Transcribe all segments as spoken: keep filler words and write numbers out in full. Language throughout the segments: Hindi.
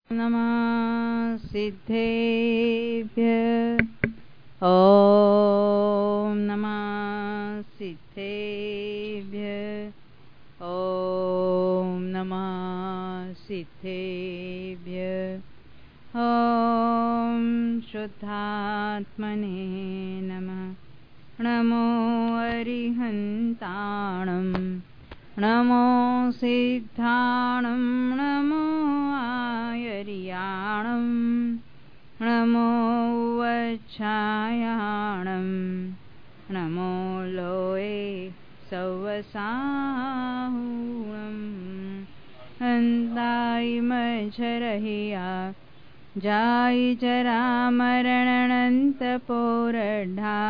नमः सिद्धेभ्यः। ॐ नमः सिद्धेभ्यः। ॐ नमः सिद्धेभ्यः। ॐ शुद्धात्मने नमः। नमो अरिहन्ताणं नमो सिद्धाणं नमो आयर्याणं नमो वच्छायाणं नमो लोये सवसाहुणं हन्ताय मच्छरहिया जाय जरामरणनन्तपोरढा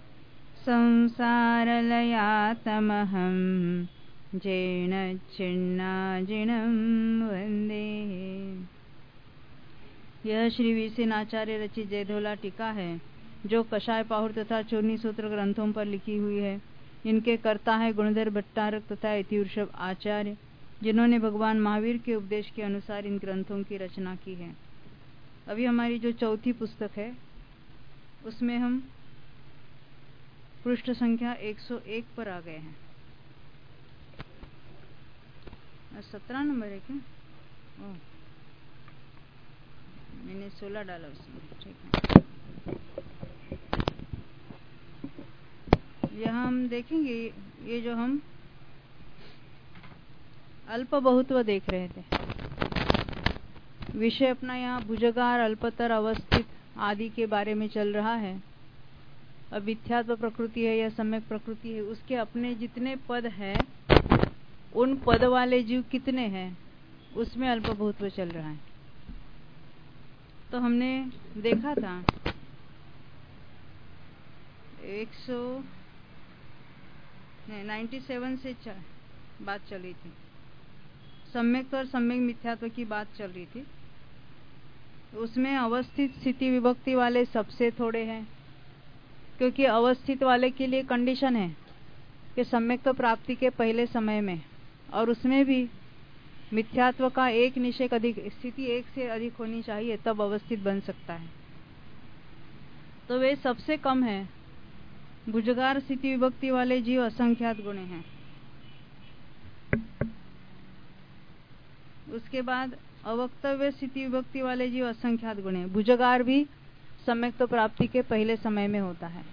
संसारलयातमहं जैन छिन्नाजिणं वन्दे। यह श्री वीरसेन आचार्य रचित जयधोला टीका है जो कषाय पाहुर तथा चूर्णी सूत्र ग्रंथों पर लिखी हुई है। इनके कर्ता है गुणधर भट्टारक तथा इतिवृषभ आचार्य, जिन्होंने भगवान महावीर के उपदेश के अनुसार इन ग्रंथों की रचना की है। अभी हमारी जो चौथी पुस्तक है उसमें हम पृष्ठ संख्या एक सौ एक पर आ गए हैं। सत्रह नंबर है क्या? ओ, मैंने सोलह डाला उसमें, ठीक है। यहाँ हम देखेंगे ये जो हम अल्प बहुत्व देख रहे थे, विषय अपना यहाँ भुजगार, अल्पतर, अवस्थित आदि के बारे में चल रहा है। अब मिथ्यात्व प्रकृति है या सम्यक प्रकृति है, उसके अपने जितने पद है उन पद वाले जीव कितने हैं उसमें अल्प बहुत्व चल रहा है। तो हमने देखा था एक सौ नाइन्टी सेवन से च, बात चल रही थी, सम्यक और सम्यक मिथ्यात्व की बात चल रही थी। उसमें अवस्थित स्थिति विभक्ति वाले सबसे थोड़े हैं, क्योंकि अवस्थित वाले के लिए कंडीशन है कि सम्यक तो प्राप्ति के पहले समय में, और उसमें भी मिथ्यात्व का एक निषेक अधिक स्थिति एक से अधिक होनी चाहिए तब अवस्थित बन सकता है। तो वे सबसे कम है। भुजगार स्थिति विभक्ति वाले जीव असंख्यात गुणे हैं। उसके बाद अवक्तव्य स्थिति विभक्ति वाले जीव असंख्यात गुण हैं। भुजगार भी सम्यक तो प्राप्ति के पहले समय में होता है।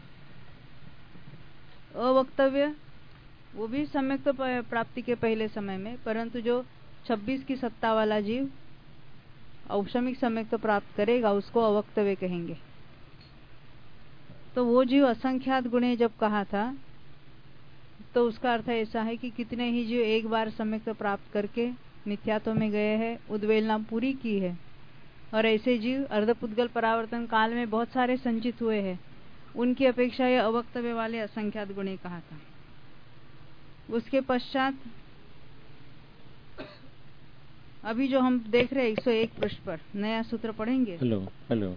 अवक्तव्य वो भी सम्यक तो प्राप्ति के पहले समय में, परंतु जो छब्बीस की सत्ता वाला जीव औषमिक सम्यक तो प्राप्त करेगा उसको अवक्तव्य कहेंगे। तो वो जीव असंख्यात गुणे जब कहा था तो उसका अर्थ ऐसा है कि कितने ही जीव एक बार सम्यक तो प्राप्त करके मिथ्यात्व में गए हैं, उद्वेलना पूरी की है, और ऐसे जीव अर्धपुद्गल परावर्तन काल में बहुत सारे संचित हुए हैं। उनकी अपेक्षा यह अवक्तव्य वाले असंख्यात गुणे कहा था। उसके पश्चात अभी जो हम देख रहे हैं एक सौ एक पृष्ठ पर नया सूत्र पढ़ेंगे। हेलो हेलो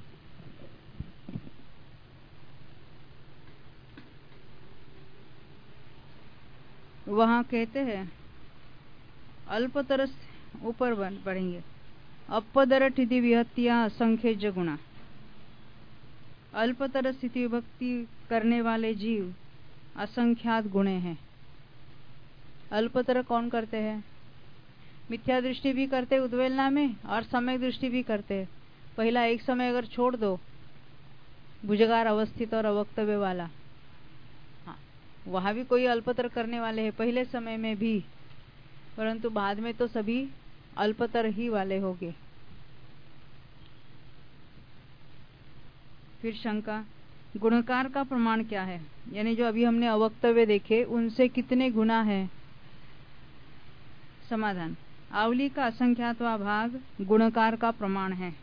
वहां कहते हैं अल्पतर ऊपर पढ़ेंगे, अपदर ठिति विहत्या असंख्य गुणा। अल्पतर स्थिति विभक्ति करने वाले जीव असंख्यात गुणे हैं। अल्पतर कौन करते हैं? मिथ्या दृष्टि भी करते उद्वेलना में और सम्यक दृष्टि भी करते। पहला एक समय अगर छोड़ दो, भुजगार अवस्थित और अवक्तव्य वाला, हाँ वहां भी कोई अल्पतर करने वाले हैं पहले समय में भी, परंतु बाद में तो सभी अल्पतर ही वाले होंगे। फिर शंका, गुणकार का प्रमाण क्या है? यानी जो अभी हमने अवक्तव्य देखे उनसे कितने गुना है? समाधान, आवली का असंख्यातवा भाग गुणकार का प्रमाण है।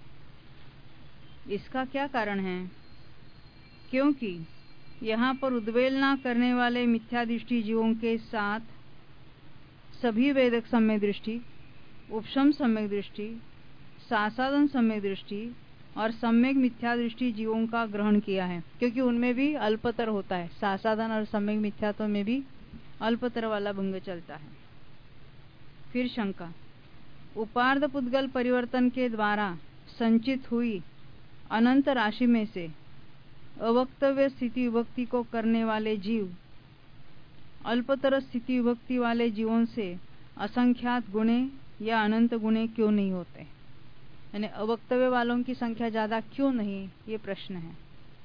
इसका क्या कारण है? क्योंकि यहाँ पर उद्वेलना करने वाले मिथ्या दृष्टि जीवों के साथ सभी वेदक सम्यक दृष्टि, उपशम सम्यक दृष्टि, सासाधन सम्यक दृष्टि और सम्यक मिथ्या दृष्टि जीवों का ग्रहण किया है, क्योंकि उनमें भी अल्पतर होता है। सासाधन और सम्यक मिथ्यात्व में भी अल्पतर वाला भंग चलता है। फिर शंका, उपार्थ पुद्गल परिवर्तन के द्वारा संचित हुई अनंत राशि में से अवक्तव्य स्थिति विभक्ति को करने वाले जीव अल्पतर स्थिति विभक्ति वाले जीवों से असंख्यात गुणे या अनंत गुणे क्यों नहीं होते, यानी अवक्तव्य वालों की संख्या ज्यादा क्यों नहीं, ये प्रश्न है।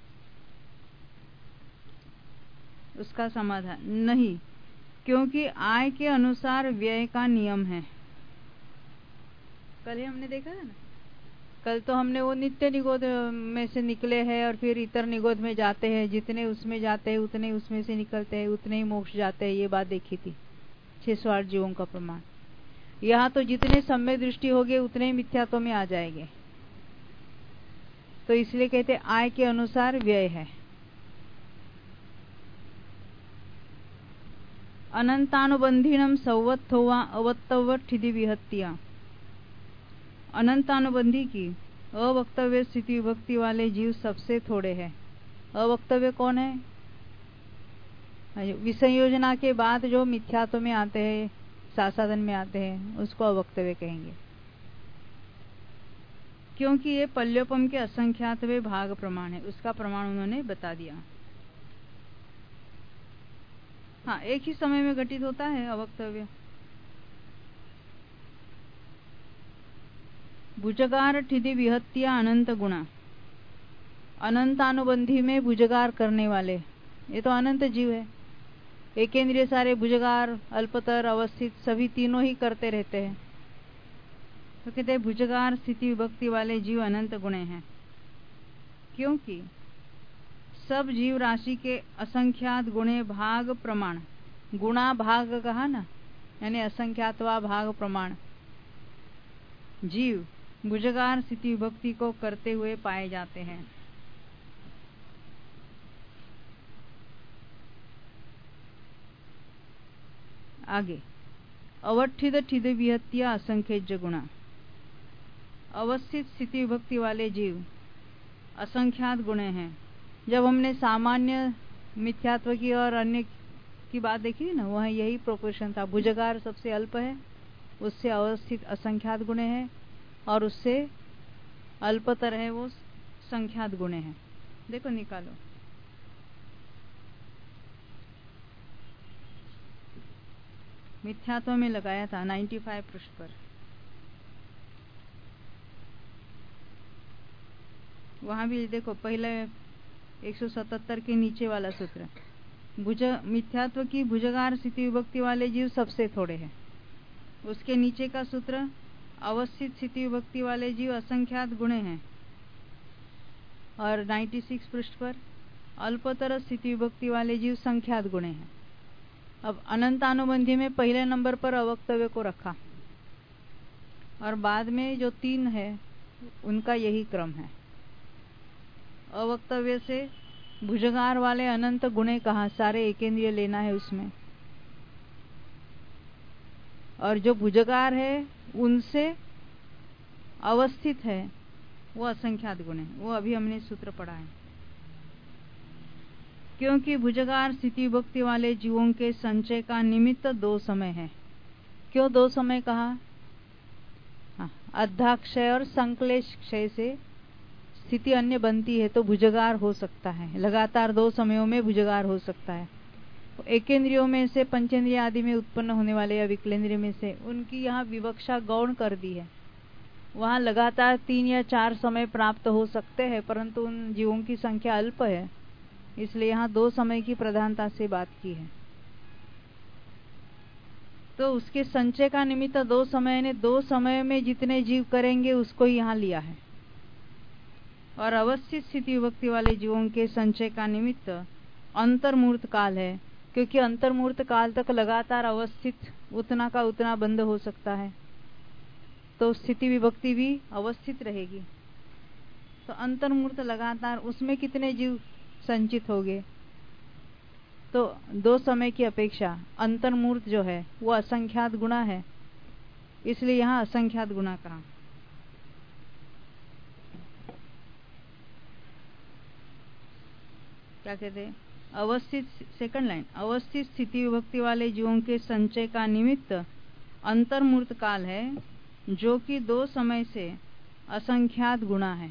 उसका समाधान नहीं, क्योंकि आय के अनुसार व्यय का नियम है। कल ही हमने देखा था ना, कल तो हमने वो नित्य निगोध में से निकले हैं और फिर इतर निगोध में जाते हैं, जितने उसमें जाते हैं उतने उसमें से निकलते हैं, उतने ही मोक्ष जाते हैं, ये बात देखी थी। छह सौ आठ जीवों का प्रमाण। यहाँ तो जितने सम्यक दृष्टि होगे उतने ही मिथ्यात्व में आ जाएंगे, तो इसलिए कहते आय के अनुसार व्यय है। अनंतानुबंधीनम संवत्थोवा अवत्तव्य विहत्या। अनंतानुबंधी की अवक्तव्य स्थिति विभक्ति वाले जीव सबसे थोड़े हैं। अवक्तव्य कौन है? विसंयोजना के बाद जो मिथ्यात्व में आते हैं, सासाधन में आते हैं, उसको अवक्तव्य कहेंगे, क्योंकि ये पल्योपम के असंख्यातवे भाग प्रमाण है। उसका प्रमाण उन्होंने बता दिया। हाँ, एक ही समय में घटित होता है अवक्तव्य। भुजगार ठिधि विहत्या अनंत गुणा। अनंतानुबंधी में भुजगार करने वाले, ये तो अनंत जीव है। एकेंद्रिय सारे भुजगार, अल्पतर, अवस्थित सभी तीनों ही करते रहते हैं, तो कहते हैं भुजगार स्थिति विभक्ति वाले जीव अनंत गुणे हैं, क्योंकि सब जीव राशि के असंख्यात गुणे भाग प्रमाण, गुणा भाग कहा ना, यानी असंख्यातवा भाग प्रमाण जीव भुजगार स्थिति विभक्ति को करते हुए पाए जाते हैं। आगे अवठित ठिद विहत्या असंख्य गुणा। अवस्थित स्थिति विभक्ति वाले जीव असंख्यात गुणे हैं। जब हमने सामान्य मिथ्यात्व की और अन्य की बात देखी ना, वह यही प्रोपोर्शन था। भुजगार सबसे अल्प है, उससे अवस्थित असंख्यात गुणे हैं, और उससे अल्पतर है वो संख्यात गुणे हैं। देखो निकालो। मिथ्यात्व में लगाया था पचानवे पृष्ठ पर। वहां भी देखो, पहले एक सौ सतहत्तर के नीचे वाला सूत्र, भुज मिथ्यात्व की भुजगार स्थिति विभक्ति वाले जीव सबसे थोड़े हैं। उसके नीचे का सूत्र, अवस्थित स्थिति विभक्ति वाले जीव असंख्यात गुणे हैं, और छियानवे पृष्ठ पर अल्पतर स्थिति विभक्ति वाले जीव संख्यात गुणे हैं। अब अनंतानुबंधी में पहले नंबर पर अवक्तव्य को रखा, और बाद में जो तीन है उनका यही क्रम है। अवक्तव्य से भुजगार वाले अनंत गुणे कहा, सारे एकेंद्रिय लेना है उसमें, और जो भुजगार है उनसे अवस्थित है वो असंख्यात गुण है। वो अभी हमने सूत्र पढ़ा है। क्योंकि भुजगार स्थिति विभक्ति वाले जीवों के संचय का निमित्त दो समय है। क्यों दो समय कहा? हाँ, अध्याक्षय और संक्लेश क्षय से स्थिति अन्य बनती है तो भुजगार हो सकता है। लगातार दो समयों में भुजगार हो सकता है। एकेंद्रियों में से, पंचेंद्रिय आदि में उत्पन्न होने वाले या विकलेंद्रिय में से, उनकी यहाँ विवक्षा गौण कर दी है। वहाँ लगातार तीन या चार समय प्राप्त हो सकते हैं, परंतु उन जीवों की संख्या अल्प है, इसलिए यहाँ दो समय की प्रधानता से बात की है। तो उसके संचय का निमित्त दो समय ने दो समय में जितने जीव करेंगे उसको यहाँ लिया है। और अवस्थित स्थिति विभक्ति वाले जीवों के संचय का निमित्त अंतर्मूर्त काल है, क्योंकि अंतर्मूर्त काल तक लगातार अवस्थित उतना का उतना बंद हो सकता है, तो स्थिति विभक्ति भी अवस्थित रहेगी। तो अंतर्मूर्त लगातार, उसमें कितने जीव संचित होंगे? तो दो समय की अपेक्षा अंतर्मूर्त जो है वो असंख्यात गुणा है, इसलिए यहाँ असंख्यात गुणा कहा। क्या कहते हैं? अवस्थित, सेकंड लाइन, अवस्थित स्थिति विभक्ति वाले जीवों के संचय का निमित्त अंतर्मूर्त काल है, जो कि दो समय से असंख्यात गुणा है।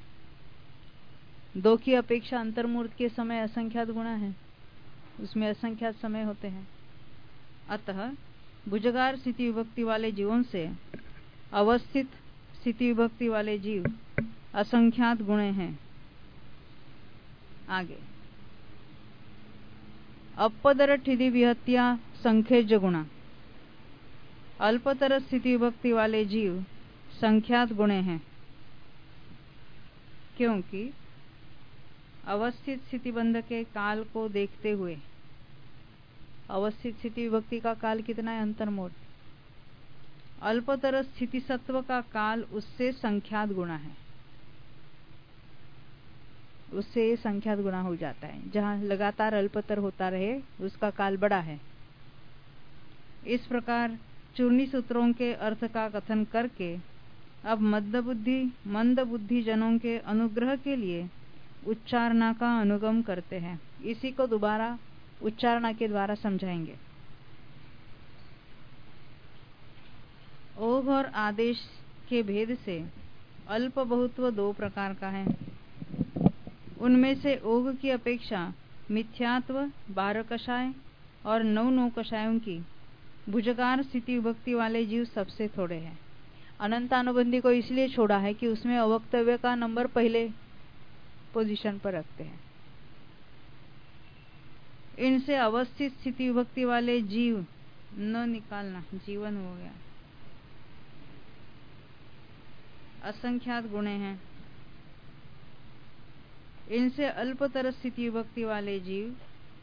दो की अपेक्षा अंतर्मूर्त के समय असंख्यात गुणा है, उसमें असंख्यात समय होते हैं। अतः भुजगार स्थिति विभक्ति वाले जीवों से अवस्थित स्थिति विभक्ति वाले जीव असंख्यात गुणे हैं। आगे अपदर ठिधि विहत्या संख्यज गुणा। अल्पतर स्थिति विभक्ति वाले जीव संख्यात गुणे हैं, क्योंकि अवस्थित स्थिति बंध के काल को देखते हुए, अवस्थित स्थिति विभक्ति का काल कितना है? अंतर्मूर्त। अल्पतर स्थिति सत्व का काल उससे संख्यात गुणा है, उससे ये संख्यात गुणा हो जाता है। जहां लगातार अल्पतर होता रहे उसका काल बड़ा है। इस प्रकार चूर्णी सूत्रों के अर्थ का कथन करके अब मंद बुद्धि मंद बुद्धि जनों के अनुग्रह के लिए उच्चारणा का अनुगम करते हैं। इसी को दोबारा उच्चारणा के द्वारा समझाएंगे। ओघ और आदेश के भेद से अल्प बहुत्व दो प्रकार का है। उनमें से ओघ की अपेक्षा मिथ्यात्व बारह कषाय और नौ नौ कषायों की भुजगार स्थिति विभक्ति वाले जीव सबसे थोड़े हैं। अनंतानुबंधी को इसलिए छोड़ा है कि उसमें अवक्तव्य का नंबर पहले पोजीशन पर रखते हैं। इनसे अवस्थित स्थिति विभक्ति वाले जीव न निकालना, जीवन हो गया, असंख्यात गुणे हैं। इनसे अल्पतर स्थिति विभक्ति वाले जीव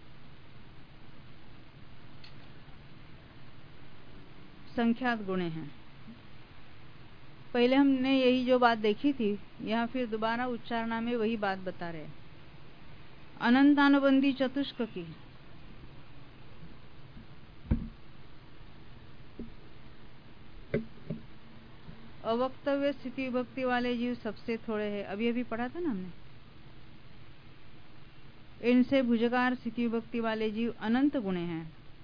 संख्यात गुणे हैं। पहले हमने यही जो बात देखी थी, यहाँ फिर दोबारा उच्चारणा में वही बात बता रहे हैं। अनंतानुबंधी चतुष्क की अवक्तव्य स्थिति विभक्ति वाले जीव सबसे थोड़े हैं। अभी अभी पढ़ा था ना हमने। इनसे भुजगार स्थिति विभक्ति वाले जीव अनंत गुणे हैं।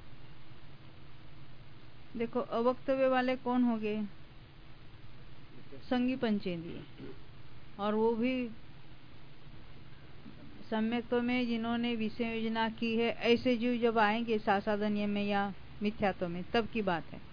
देखो अवक्तव्य वाले कौन हो गए? संगी पंचेंद्रिय, और वो भी सम्यक्त्व में जिन्होंने विषय योजना की है, ऐसे जीव जब आएंगे सासाधन्य में या मिथ्यात्व में, तब की बात है।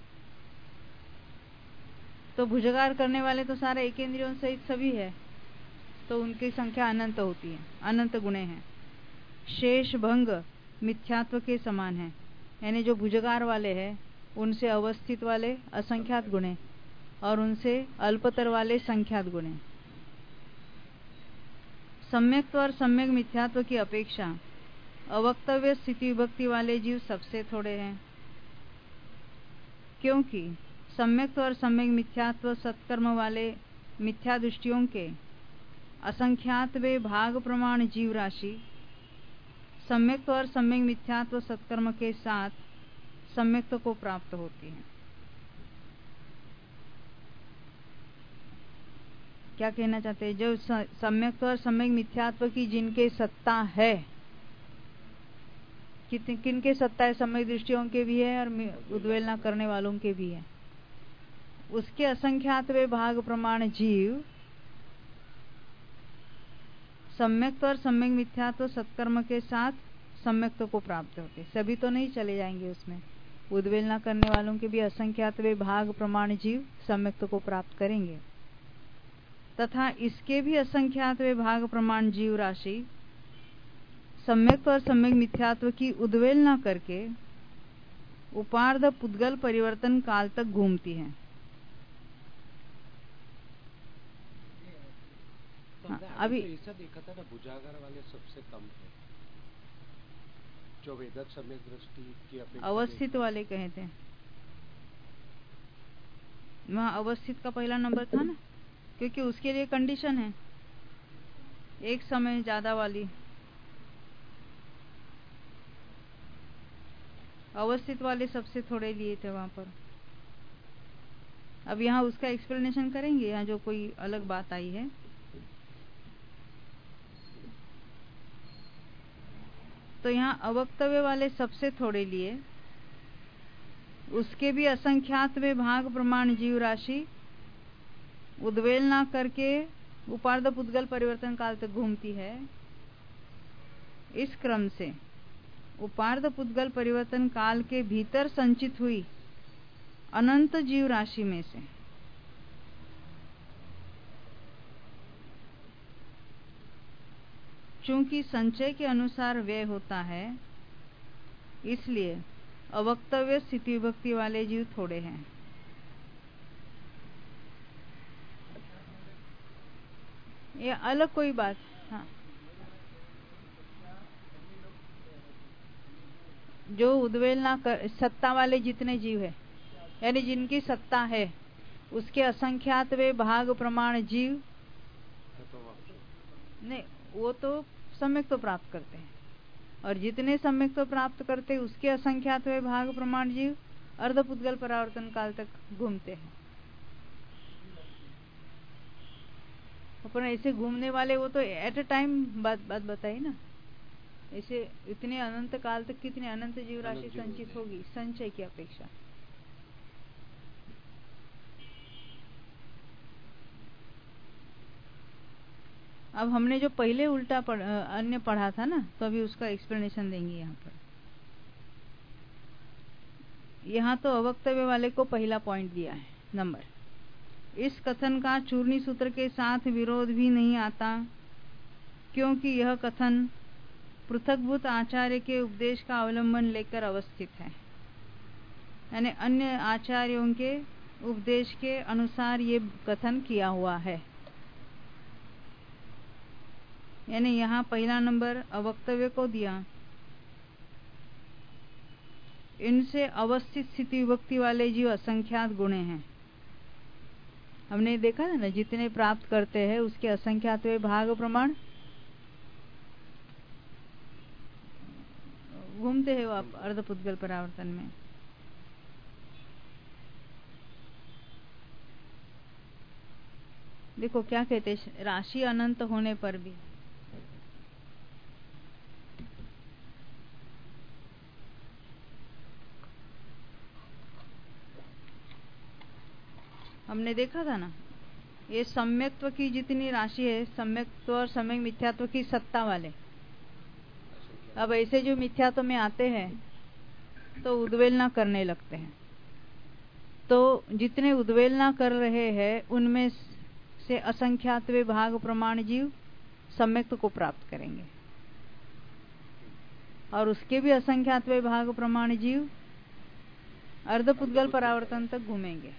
तो भुजगार करने वाले तो सारे एक इंद्रियों सहित सभी है, तो उनकी संख्या अनंत होती है, अनंत गुणे हैं। शेष भंग मिथ्यात्व के समान है, यानी जो भुजगार वाले हैं उनसे अवस्थित वाले असंख्यात गुणे और उनसे अल्पतर वाले संख्यात गुणे। सम्यक्त्व और सम्यक मिथ्यात्व की अपेक्षा अवक्तव्य स्थिति विभक्ति वाले जीव सबसे थोड़े हैं, क्योंकि सम्यक्त्व और सम्यक मिथ्यात्व सत्कर्म वाले मिथ्या दृष्टियों के असंख्यात वे भाग प्रमाण जीव राशि सम्यक्त्व और सम्यक मिथ्यात्व सत्कर्म के साथ सम्यक्त्व को प्राप्त होती है। क्या कहना चाहते हैं? जो सम्यक्त्व और सम्यक मिथ्यात्व की जिनके सत्ता है, कितने किनके सत्ता है? सम्यक दृष्टियों के भी है और उद्वेलना करने वालों के भी है। उसके असंख्यात वे भाग प्रमाण जीव सम्यक्त्व और सम्यक मिथ्यात्व सत्कर्म के साथ सम्यक्त्व को प्राप्त होते। सभी तो नहीं चले जाएंगे उसमें, उद्वेलना करने वालों के भी असंख्यात वे भाग प्रमाण जीव सम्यक्त्व को प्राप्त करेंगे, तथा इसके भी असंख्यात वे भाग प्रमाण जीव राशि सम्यक्त्व और सम्यक मिथ्यात्व की उद्वेलना करके उपार्ध पुद्गल परिवर्तन काल तक घूमती है। हाँ, अभी ऐसा देखा था ना, भुजागार वाले सबसे कम है, जो वेदक सम्यक दृष्टि की अपेक्षा अवस्थित वाले कहे थे। वहाँ अवस्थित का पहला नंबर था ना, क्योंकि उसके लिए कंडीशन है एक समय ज्यादा वाली। अवस्थित वाले सबसे थोड़े लिए थे वहां पर। अब यहाँ उसका एक्सप्लेनेशन करेंगे, यहाँ जो कोई अलग बात आई है। तो यहाँ अवक्तव्य वाले सबसे थोड़े लिए, उसके भी असंख्यात वे भाग प्रमाण जीव राशि उद्वेलना करके उपार्ध पुद्गल परिवर्तन काल तक घूमती है। इस क्रम से उपार्ध पुद्गल परिवर्तन काल के भीतर संचित हुई अनंत जीव राशि में से चूंकि संचय के अनुसार व्यय होता है, इसलिए अवक्तव्य स्थिति विभक्ति वाले जीव थोड़े हैं। ये अलग कोई बात। हाँ, जो उद्वेलना कर सत्ता वाले जितने जीव है, यानी जिनकी सत्ता है, उसके असंख्यात वे भाग प्रमाण जीव नहीं, वो तो सम्यक तो प्राप्त करते हैं, और जितने सम्यक तो प्राप्त करते हैं उसके असंख्यात वे भाग प्रमाण जीव अर्धपुद्गल परावर्तन काल तक घूमते हैं। अपन ऐसे घूमने वाले वो तो एट अ टाइम बात बात बताई ना, ऐसे इतने अनंत काल तक कितने अनंत जीव राशि संचित होगी संचय की अपेक्षा। अब हमने जो पहले उल्टा पढ़, अन्य पढ़ा था ना, तो अभी उसका एक्सप्लेनेशन देंगे यहाँ पर। यहाँ तो अवक्तव्य वाले को पहला पॉइंट दिया है नंबर। इस कथन का चूर्णी सूत्र के साथ विरोध भी नहीं आता, क्योंकि यह कथन पृथकभूत आचार्य के उपदेश का अवलंबन लेकर अवस्थित है, यानी अन्य आचार्यों के उपदेश के अनुसार ये कथन किया हुआ है। यानी यहाँ पहला नंबर अवक्तव्य को दिया, इनसे अवस्थित स्थिति विभक्ति वाले जीव असंख्यात गुणे हैं। हमने देखा है ना, जितने प्राप्त करते हैं उसके असंख्यात वे भाग प्रमाण घूमते हैं वो आप अर्धपुद्गल परावर्तन में। देखो क्या कहते, राशि अनंत होने पर भी हमने देखा था ना, ये सम्यक्त्व की जितनी राशि है, सम्यक्त्व और सम्यक मिथ्यात्व की सत्ता वाले, अब ऐसे जो मिथ्यात्व में आते हैं तो उद्वेलना करने लगते हैं। तो जितने उद्वेलना कर रहे हैं उनमें से असंख्यातवे भाग प्रमाण जीव सम्यक्त्व को प्राप्त करेंगे, और उसके भी असंख्यातवे भाग प्रमाण जीव अर्धपुद्गल परावर्तन तक घूमेंगे।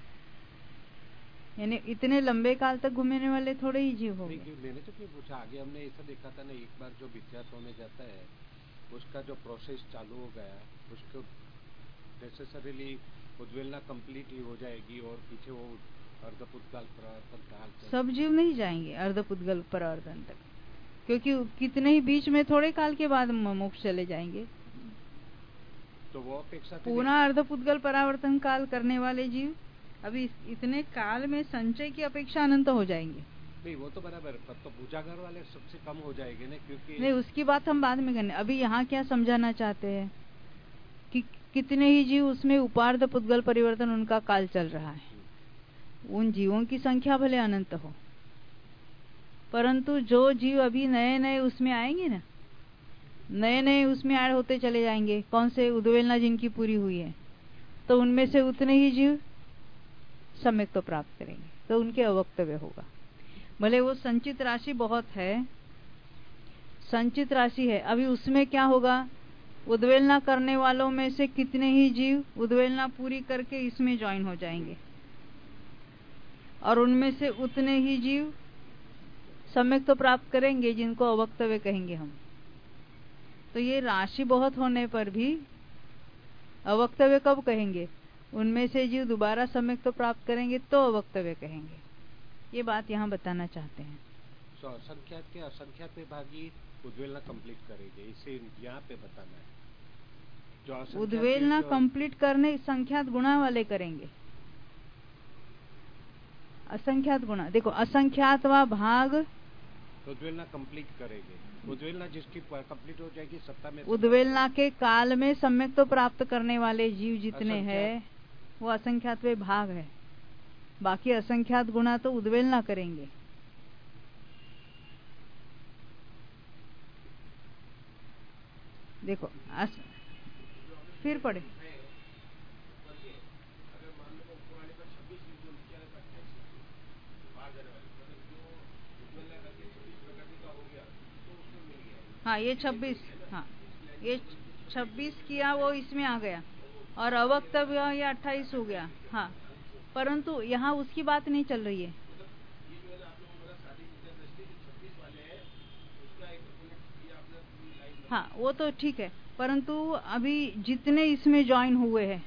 यानी इतने लंबे काल तक घूमने वाले थोड़े ही जीव होंगे। मैंने तो पूछा, आगे हमने ऐसा देखा था ना, एक बार जो विद्यास होने जाता है उसका जो प्रोसेस चालू हो गया, उसको नेसेसरीली उद्वेलना कंप्लीट ही हो जाएगी और पीछे वो अर्धपुद्गल परावर्तन काल सब जीव नहीं जाएंगे अर्धपुद्गल परावर्तन तक, क्योंकि कितने ही बीच में थोड़े काल के बाद मोक्ष चले जाएंगे। तो वो अपेक्षा पुनः अर्धपुद्गल परावर्तन काल करने वाले जीव अभी इतने काल में संचय की अपेक्षा अनंत हो जाएंगे। नहीं, वो तो बराबर, पर तो भुजागर वाले सबसे कम हो जाएंगे ना, क्योंकि नहीं, उसकी बात हम बाद में करने। अभी यहाँ क्या समझाना चाहते हैं कि कितने ही जीव उसमें उपार्ध पुद्गल परिवर्तन उनका काल चल रहा है। उन जीवों की संख्या भले अनंत हो, परंतु जो जीव अभी नए नए उसमें आएंगे ना, नए नए उसमें ऐड होते चले जाएंगे। कौन से? उद्वेलना जिनकी पूरी हुई है, तो उनमें से उतने ही जीव सम्यक तो प्राप्त करेंगे, तो उनके अवक्तव्य होगा। भले वो संचित राशि बहुत है, संचित राशि है, अभी उसमें क्या होगा, उद्वेलना करने वालों में से कितने ही जीव उद्वेलना पूरी करके इसमें ज्वाइन हो जाएंगे, और उनमें से उतने ही जीव सम्यक तो प्राप्त करेंगे जिनको अवक्तव्य कहेंगे हम। तो ये राशि बहुत होने पर भी अवक्तव्य कब कहेंगे? उनमें से जीव दोबारा सम्यक तो प्राप्त करेंगे तो अवक्तव्य कहेंगे। ये बात यहाँ बताना चाहते हैं। तो असंख्यात के असंख्यात विभागी उद्वेलना कंप्लीट करेंगे, इसे यहाँ पे बताना है। जो उद्वेलना कंप्लीट करने संख्यात गुणा वाले करेंगे। असंख्यात गुणा, देखो असंख्यात व भाग उद्वेलना कंप्लीट करेंगे। उद्वेलना जिसकी कंप्लीट हो जाएगी सत्ता में, उद्वेलना के काल में सम्यक तो प्राप्त करने वाले जीव जितने हैं वो असंख्यात वे भाग है। बाकी असंख्यात गुणा तो उद्वेलना करेंगे। देखो अस... फिर पढ़े। हाँ ये छब्बीस, हाँ ये छब्बीस किया वो इसमें आ गया, और अवक्तव्य ये अट्ठाईस हो गया। हाँ परंतु यहाँ उसकी बात नहीं चल रही है। हाँ वो तो ठीक है, परंतु अभी जितने इसमें ज्वाइन हुए हैं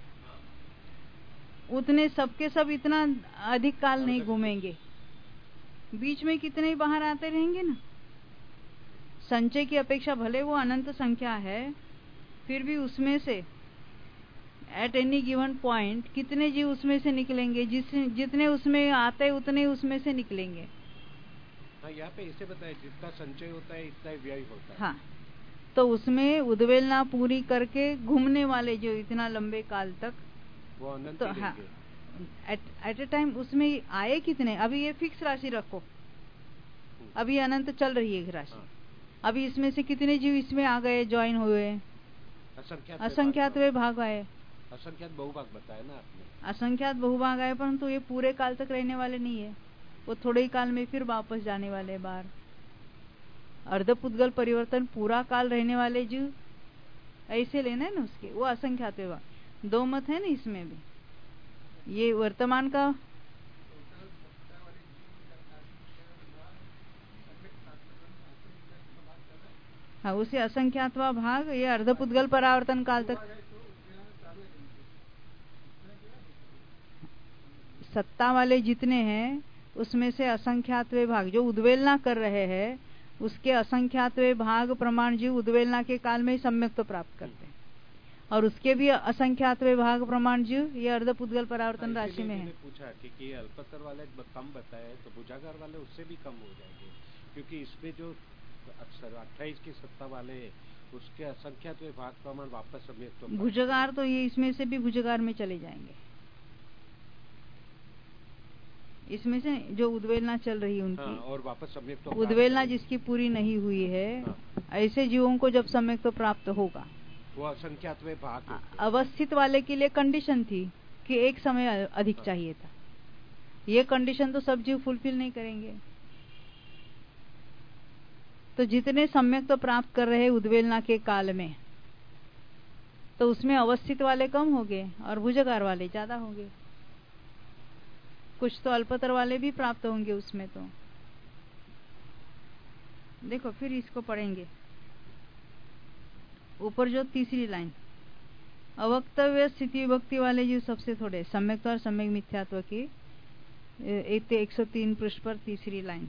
उतने सबके सब इतना अधिक काल नहीं घूमेंगे, बीच में कितने ही बाहर आते रहेंगे ना। संचय की अपेक्षा भले वो अनंत संख्या है, फिर भी उसमें से एट एनी गिवन पॉइंट कितने जीव उसमें से निकलेंगे, जिस जितने उसमें आते उतने उसमें से निकलेंगे। हाँ यहाँ पे इसे बताया जितना संचय होता है इतना व्यय होता है। हाँ तो उसमें उद्वेलना पूरी करके घूमने वाले जो इतना लंबे काल तक वो अनंत तो हाँ एट ए टाइम उसमें आए कितने। अभी ये फिक्स राशि रखो, अभी अनंत चल रही है राशि। हाँ। अभी इसमें से कितने जीव इसमें आ गए, ज्वाइन हुए, असंख्यात वे भाग आए। असंख्यात बहुभाग बताया ना आपने। असंख्यात बहुभाग आए, परंतु ये पूरे काल तक रहने वाले नहीं है, वो थोड़े ही काल में फिर वापस जाने वाले बाहर। अर्धपुद्गल परिवर्तन पूरा काल रहने वाले जीव ऐसे लेना है ना उसके, वो असंख्यात वे भाग। दो मत है ना इसमें भी। ये वर्तमान का हाँ उसे असंख्यातवा भाग ये अर्धपुद्गल परावर्तन काल तक। सत्ता वाले जितने हैं उसमें से असंख्यातवे भाग जो उद्वेलना कर रहे हैं उसके असंख्यातवे भाग प्रमाण जीव उद्वेलना के काल में सम्यक तो प्राप्त करते हैं, और उसके भी असंख्यातवे भाग प्रमाण जीव ये अर्धपुद्गल परावर्तन राशि में है। पूछा कि अल्पतर वाले कम बताए तो भुजागार वाले उससे भी कम हो जाएंगे, क्योंकि इसमें जो अक्सर अट्ठाईस की सत्ता वाले उसके असंख्यात भाग प्रमाण वापस सम्यक तो भुजगार तो ये इसमें से भी भुजगार में चले जाएंगे। इसमें से जो उद्वेलना चल रही है उनकी, हाँ, और वापस सम्यक तो उद्वेलना जिसकी पूरी नहीं हुई है, हाँ, ऐसे जीवों को जब सम्यक तो प्राप्त होगा। वो असंख्यात भाग अवस्थित वाले के लिए कंडीशन थी कि एक समय अधिक हाँ, चाहिए था। ये कंडीशन तो सब जीव फुलफिल नहीं करेंगे, तो जितने सम्यक तो प्राप्त कर रहे उद्वेलना के काल में, तो उसमें अवस्थित वाले कम हो गए और भुजगार वाले ज्यादा होंगे। कुछ तो अल्पतर वाले भी प्राप्त होंगे उसमें। तो देखो फिर इसको पढ़ेंगे ऊपर जो तीसरी लाइन, अवक्तव्य स्थिति विभक्ति वाले जो सबसे थोड़े सम्यक और सम्यक मिथ्यात्व की एक सौ तीन पृष्ठ पर तीसरी लाइन।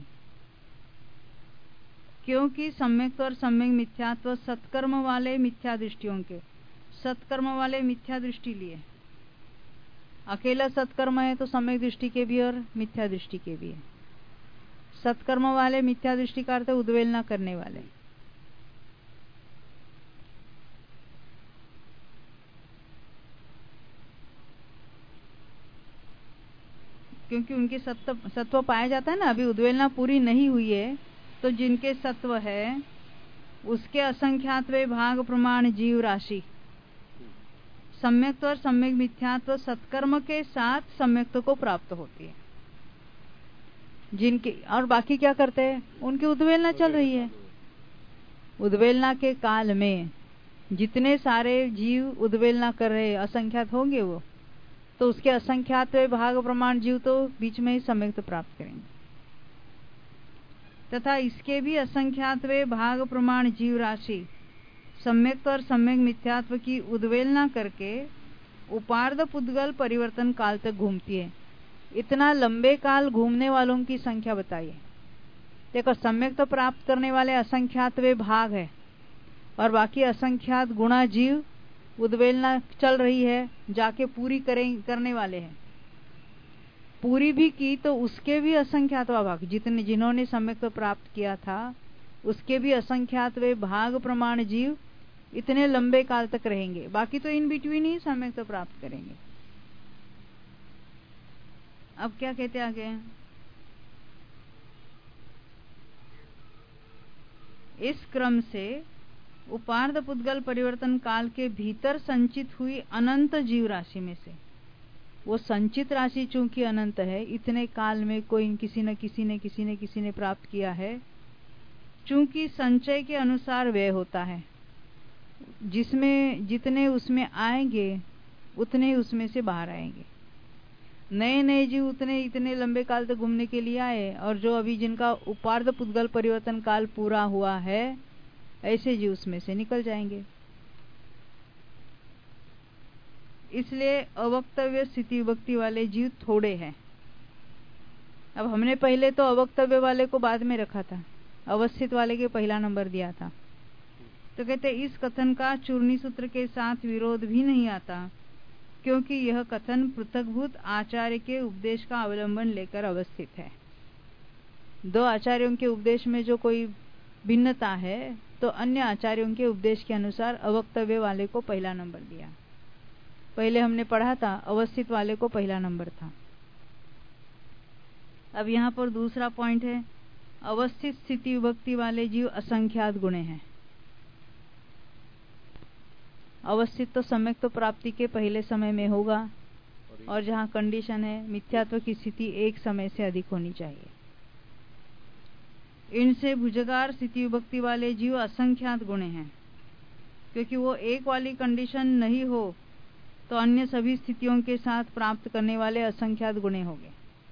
क्योंकि सम्यक और सम्यक मिथ्यात्व सत्कर्म वाले मिथ्या दृष्टियों के, सत्कर्म वाले मिथ्या दृष्टि लिए, अकेला सत्कर्म है तो सम्यक दृष्टि के भी और मिथ्या दृष्टि के भी है। सत्कर्म वाले मिथ्या दृष्टि का अर्थ उद्वेलना करने वाले। क्योंकि उनके सत्व सत्व पाया जाता है ना, अभी उद्वेलना पूरी नहीं हुई है, तो जिनके सत्व है उसके असंख्यातवे भाग प्रमाण जीव राशि सम्यक्त्व और सम्यक मिथ्यात्व सत्कर्म के साथ सम्यक्त्व को प्राप्त होती है। जिनके और बाकी क्या करते हैं, उनकी उद्वेलना चल रही है। उद्वेलना के काल में जितने सारे जीव उद्वेलना कर रहे असंख्यात होंगे, वो तो उसके असंख्यातवे भाग प्रमाण जीव तो बीच में ही सम्यक्त्व प्राप्त करेंगे, तथा इसके भी असंख्यातवे भाग प्रमाण जीव राशि सम्यक और सम्यक मिथ्यात्व की उद्वेलना करके उपार्ध पुद्गल परिवर्तन काल तक घूमती है। इतना लंबे काल घूमने वालों की संख्या बताइए। देखो सम्यक तो प्राप्त करने वाले असंख्यातवे भाग है, और बाकी असंख्यात गुणा जीव उद्वेलना चल रही है, जाके पूरी करें करने वाले हैं। पूरी भी की तो उसके भी असंख्यातवा भाग, जितने जिन्होंने सम्यक तो प्राप्त किया था उसके भी असंख्यातवे भाग प्रमाण जीव इतने लंबे काल तक रहेंगे। बाकी तो इन बिटवीन ही सम्यक तो प्राप्त करेंगे। अब क्या कहते आगे, इस क्रम से उपार्थ पुद्गल परिवर्तन काल के भीतर संचित हुई अनंत जीव राशि में से, वो संचित राशि चूंकि अनंत है, इतने काल में कोई किसी न किसी ने किसी ने किसी ने प्राप्त किया है, चूंकि संचय के अनुसार व्यय होता है, जिसमें जितने उसमें आएंगे उतने उसमें से बाहर आएंगे। नए नए जीव उतने इतने लंबे काल तक घूमने के लिए आए, और जो अभी जिनका उपार्थ पुद्गल परिवर्तन काल पूरा हुआ है, ऐसे जीव उसमें से निकल जाएंगे। इसलिए अवक्तव्य स्थिति विभक्ति वाले जीव थोड़े हैं। अब हमने पहले तो अवक्तव्य वाले को बाद में रखा था, अवस्थित वाले के पहला नंबर दिया था। तो कहते इस कथन का चूर्णी सूत्र के साथ विरोध भी नहीं आता, क्योंकि यह कथन पृथकभूत आचार्य के उपदेश का अवलंबन लेकर अवस्थित है। दो आचार्यों के उपदेश में जो कोई भिन्नता है, तो अन्य आचार्यों के उपदेश के अनुसार अवक्तव्य वाले को पहला नंबर दिया। पहले हमने पढ़ा था अवस्थित वाले को पहला नंबर था। अब यहाँ पर दूसरा पॉइंट है, अवस्थित स्थिति विभक्ति वाले जीव असंख्यात गुणे हैं। अवस्थित तो सम्यक तो प्राप्ति के पहले समय में होगा, और जहाँ कंडीशन है मिथ्यात्व की स्थिति एक समय से अधिक होनी चाहिए। इनसे भुजगार स्थिति विभक्ति वाले जीव असंख्यात गुणे हैं, क्योंकि वो एक वाली कंडीशन नहीं हो तो अन्य सभी स्थितियों के साथ प्राप्त करने वाले असंख्यात गुणे होंगे।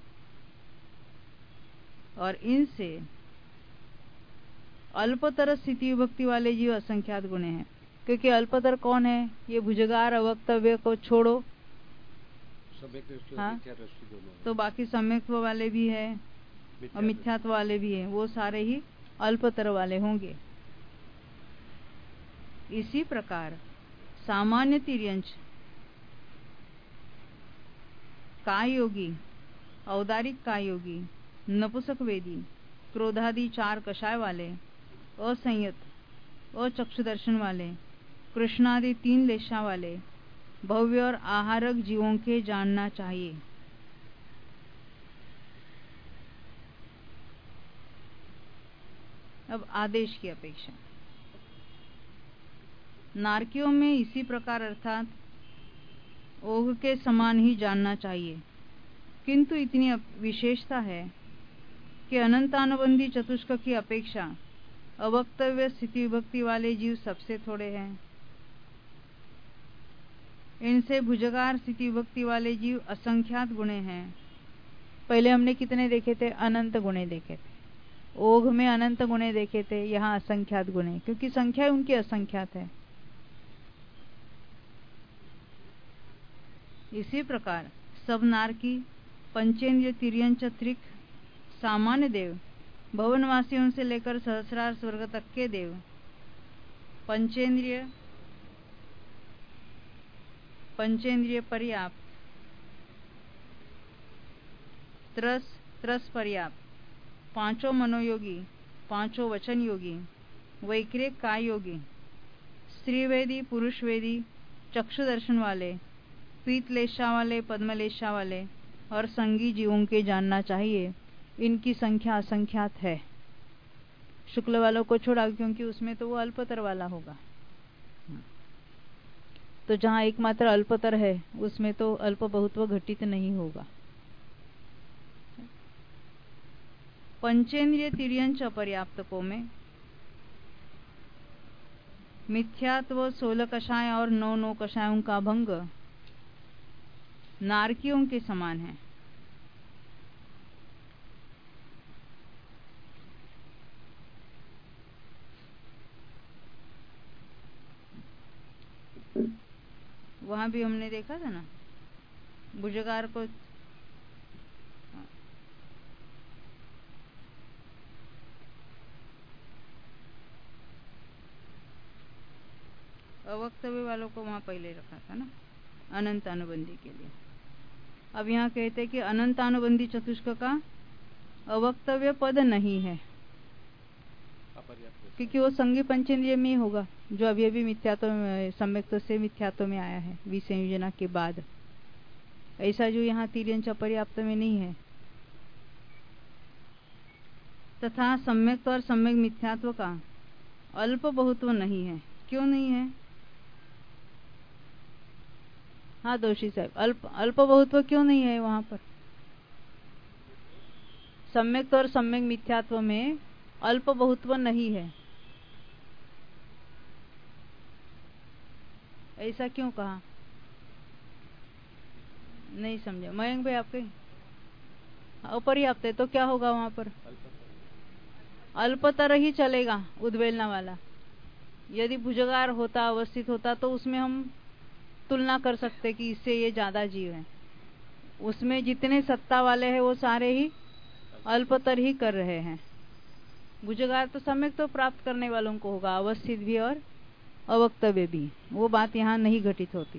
और इनसे अल्पतर स्थिति विभक्ति वाले जीव असंख्यात गुणे हैं, क्योंकि अल्पतर कौन है, ये भुजगार अवक्तव्य को छोड़ो, हाँ, तो बाकी सम्यक्त्व वाले भी है और मिथ्यात्व वाले भी है, वो सारे ही अल्पतर वाले होंगे। इसी प्रकार सामान्य तिर्यंच, कायोगी, औदारिक कायोगी, नपुसक वेदी, क्रोधादि चार कषाय वाले, असंयत, अचक्षुदर्शन वाले, कृष्णादि तीन लेशा वाले भव्य और आहारक जीवों के जानना चाहिए। अब आदेश की अपेक्षा नारकियों में इसी प्रकार अर्थात ओघ के समान ही जानना चाहिए, किंतु इतनी विशेषता है कि अनंतानुबंधी चतुष्क की अपेक्षा अवक्तव्य स्थिति विभक्ति वाले जीव सबसे थोड़े हैं। इनसे भुजगार स्थिति विभक्ति वाले जीव असंख्यात गुणे हैं। पहले हमने कितने देखे थे, अनंत गुणे देखे थे। ओघ में अनंत गुणे देखे थे, यहाँ असंख्यात गुणे, क्योंकि संख्या उनकी असंख्यात है। इसी प्रकार सब नारकी, पंचेंद्रिय तिर्यंच त्रिक, सामान्य देव, भवनवासियों से लेकर सहस्रार स्वर्ग तक के देव, पंचेंद्रिय पंचेंद्रिय पर्याप्त, त्रस त्रस पर्याप्त, पांचों मनोयोगी, पांचों वचन योगी, वैक्रिक काय योगी, स्त्रीवेदी, पुरुषवेदी, चक्षु दर्शन वाले, पीतलेशा वाले, पद्मलेशा वाले और संगी जीवों के जानना चाहिए। इनकी संख्या असंख्यात है। शुक्ल वालों को छोड़ा, क्योंकि उसमें तो वो अल्पतर वाला होगा। तो जहाँ एकमात्र अल्पतर है उसमें तो अल्प बहुत्व घटित नहीं होगा। पंचेंद्रिय तिर्यंच अपर्याप्तकों में मिथ्यात्व, सोलह कषाय और नौ नौ कषायों का भंग नारकियों के समान है। वहां भी हमने देखा था ना, भुजगार को अवक्तव्य वालों को वहां पहले रखा था ना, अनंत अनुबंधी के लिए। अब यहाँ कहते हैं कि अनंत अनुबंधी चतुष्क का अवक्तव्य पद नहीं है, क्योंकि वो संगी पंचेंद्रिय में होगा, जो अभी अभी मिथ्यात्व में, सम्यक्त्व से मिथ्यात्व में आया है विसंयोजना के बाद। ऐसा जो यहाँ तिर्यंच अपर्याप्त में नहीं है। तथा सम्यक और सम्यक मिथ्यात्व का अल्प बहुत्व नहीं है। क्यों नहीं है? हाँ दोषी साहब, अल्प अल्प बहुत्व क्यों नहीं है वहां पर? सम्यक और सम्यक मिथ्यात्व में अल्प बहुत्व नहीं है, ऐसा क्यों कहा? नहीं समझे मयंक भाई आपके? अपर्याप्त है तो क्या होगा वहां पर? अल्पतर ही चलेगा, उद्वेलना वाला। यदि भुजगार होता, अवस्थित होता, तो उसमें हम तुलना कर सकते कि इससे ये ज्यादा जीव है। उसमें जितने सत्ता वाले हैं वो सारे ही अल्पतर ही कर रहे हैं। भुजगार तो सम्यक तो प्राप्त करने वालों को होगा, अवस्थित भी और अवक्तव्य भी। वो बात यहाँ नहीं घटित होती,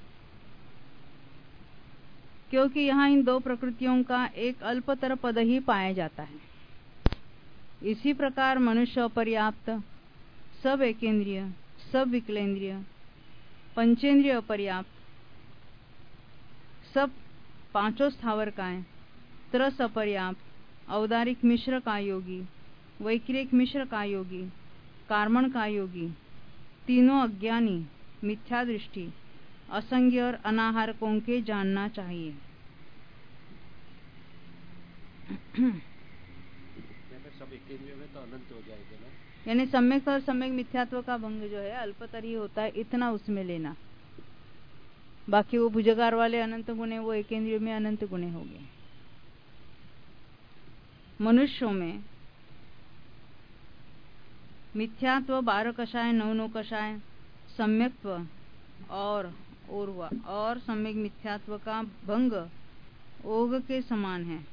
क्योंकि यहाँ इन दो प्रकृतियों का एक अल्पतर पद ही पाया जाता है। इसी प्रकार मनुष्य अपर्याप्त, सब एकेंद्रिय, सब विकलेंद्रिय, पंचेंद्रिय अपर्याप्त, सब पांचों स्थावरकाएं, त्रस अपर्याप्त, औदारिक मिश्र का योगी, वैक्रिक मिश्र का योगी, कार्मण का योगी, तीनों अज्ञानी, मिथ्या दृष्टि, असंज्ञ और अनाहारकों के जानना चाहिए। सब एकेंद्रिय में तो अनंत हो जाएगा ना? यानी सम्यक और सम्यक मिथ्यात्व का भंग जो है अल्पतर ही होता है, इतना उसमें लेना। बाकी वो भुजगार वाले अनंत गुणे, वो एकेंद्रिय में अनंत गुणे हो गए। मनुष्यों में मिथ्यात्व बारह कषाय, नौ नौ कषाय, सम्यक्त्व और उर्वा और सम्यक मिथ्यात्व का भंग ओग के समान है।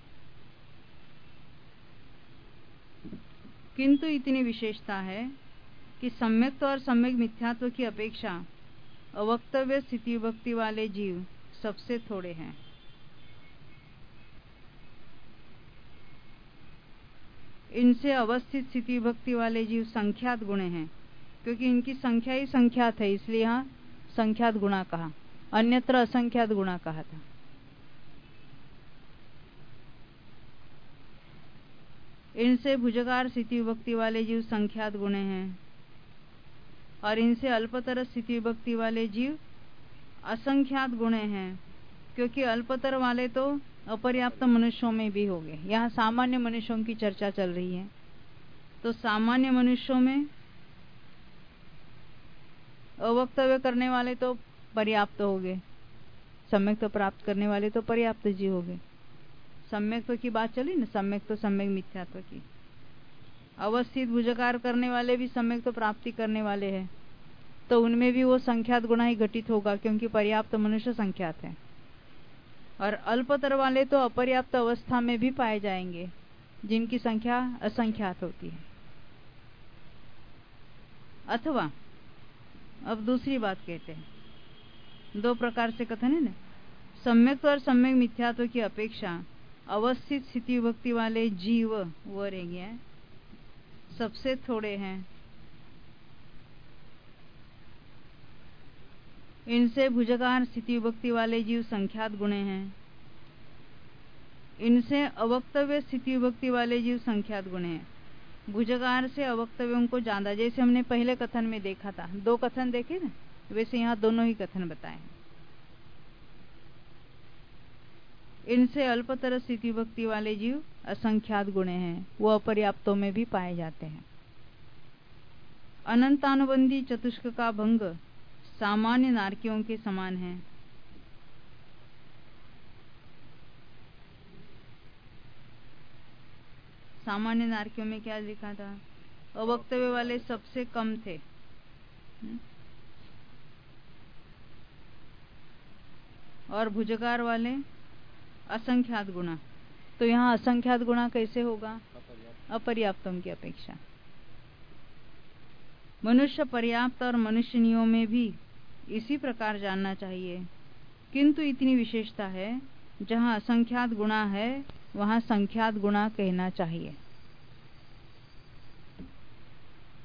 किंतु इतनी विशेषता है कि सम्यक्त्व और सम्यक मिथ्यात्व की अपेक्षा अवक्तव्य स्थिति विभक्ति वाले जीव सबसे थोड़े हैं। इनसे अवस्थित स्थिति विभक्ति वाले जीव संख्यात गुणे हैं, क्योंकि इनकी संख्या ही संख्यात है, इसलिए यहाँ संख्यात गुणा कहा, अन्यत्र असंख्यात गुणा कहा था। इनसे भुजगार स्थिति विभक्ति वाले जीव संख्यात गुणे हैं और इनसे अल्पतर स्थिति विभक्ति वाले जीव असंख्यात गुणे हैं, क्योंकि अल्पतर वाले तो अपर्याप्त मनुष्यों में भी हो गए। यहाँ सामान्य मनुष्यों की चर्चा चल रही है, तो सामान्य मनुष्यों में अवक्तव्य करने वाले तो पर्याप्त हो गए, सम्यक तो प्राप्त करने वाले तो पर्याप्त जीव हो गए। सम्यक तो की बात चली ना, सम्यक तो सम्यक मिथ्यात्व की। अवस्थित भुजगार करने वाले भी सम्यक तो प्राप्ति करने वाले हैं, तो उनमें भी वो संख्यात गुणा ही घटित होगा, क्योंकि पर्याप्त मनुष्य संख्यात है। और अल्पतर वाले तो अपर्याप्त अवस्था में भी पाए जाएंगे, जिनकी संख्या असंख्यात होती है। अथवा अब दूसरी बात कहते हैं, दो प्रकार से कथन है ना, सम्यक और सम्यक मिथ्यात्व की अपेक्षा अवस्थित स्थिति विभक्ति वाले जीव वो रह गया सबसे थोड़े हैं। इनसे भुजगार स्थिति विभक्ति वाले जीव संख्यात गुणे हैं, इनसे अवक्तव्य स्थिति विभक्ति वाले जीव संख्यात गुणे हैं। भुजगार से अवक्तव्यों को ज्यादा, जैसे हमने पहले कथन में देखा था, दो कथन देखे ना, वैसे यहाँ दोनों ही कथन बताए हैं। इनसे अल्पतर स्थिति विभक्ति वाले जीव असंख्यात गुणे हैं, वो अपर्याप्तों में भी पाए जाते हैं। अनंतानुबंधी चतुष्क का भंग सामान्य नारकियों के समान है। सामान्य नारकियों में क्या लिखा था? अवक्तव्य वाले सबसे कम थे, और भुजगार वाले असंख्यात गुणा। तो यहाँ असंख्यात गुणा कैसे होगा? अपर्याप्तों की अपेक्षा। मनुष्य पर्याप्त और मनुष्यनियों में भी इसी प्रकार जानना चाहिए, किंतु इतनी विशेषता है, जहाँ असंख्यात गुणा है वहाँ संख्यात गुणा कहना चाहिए।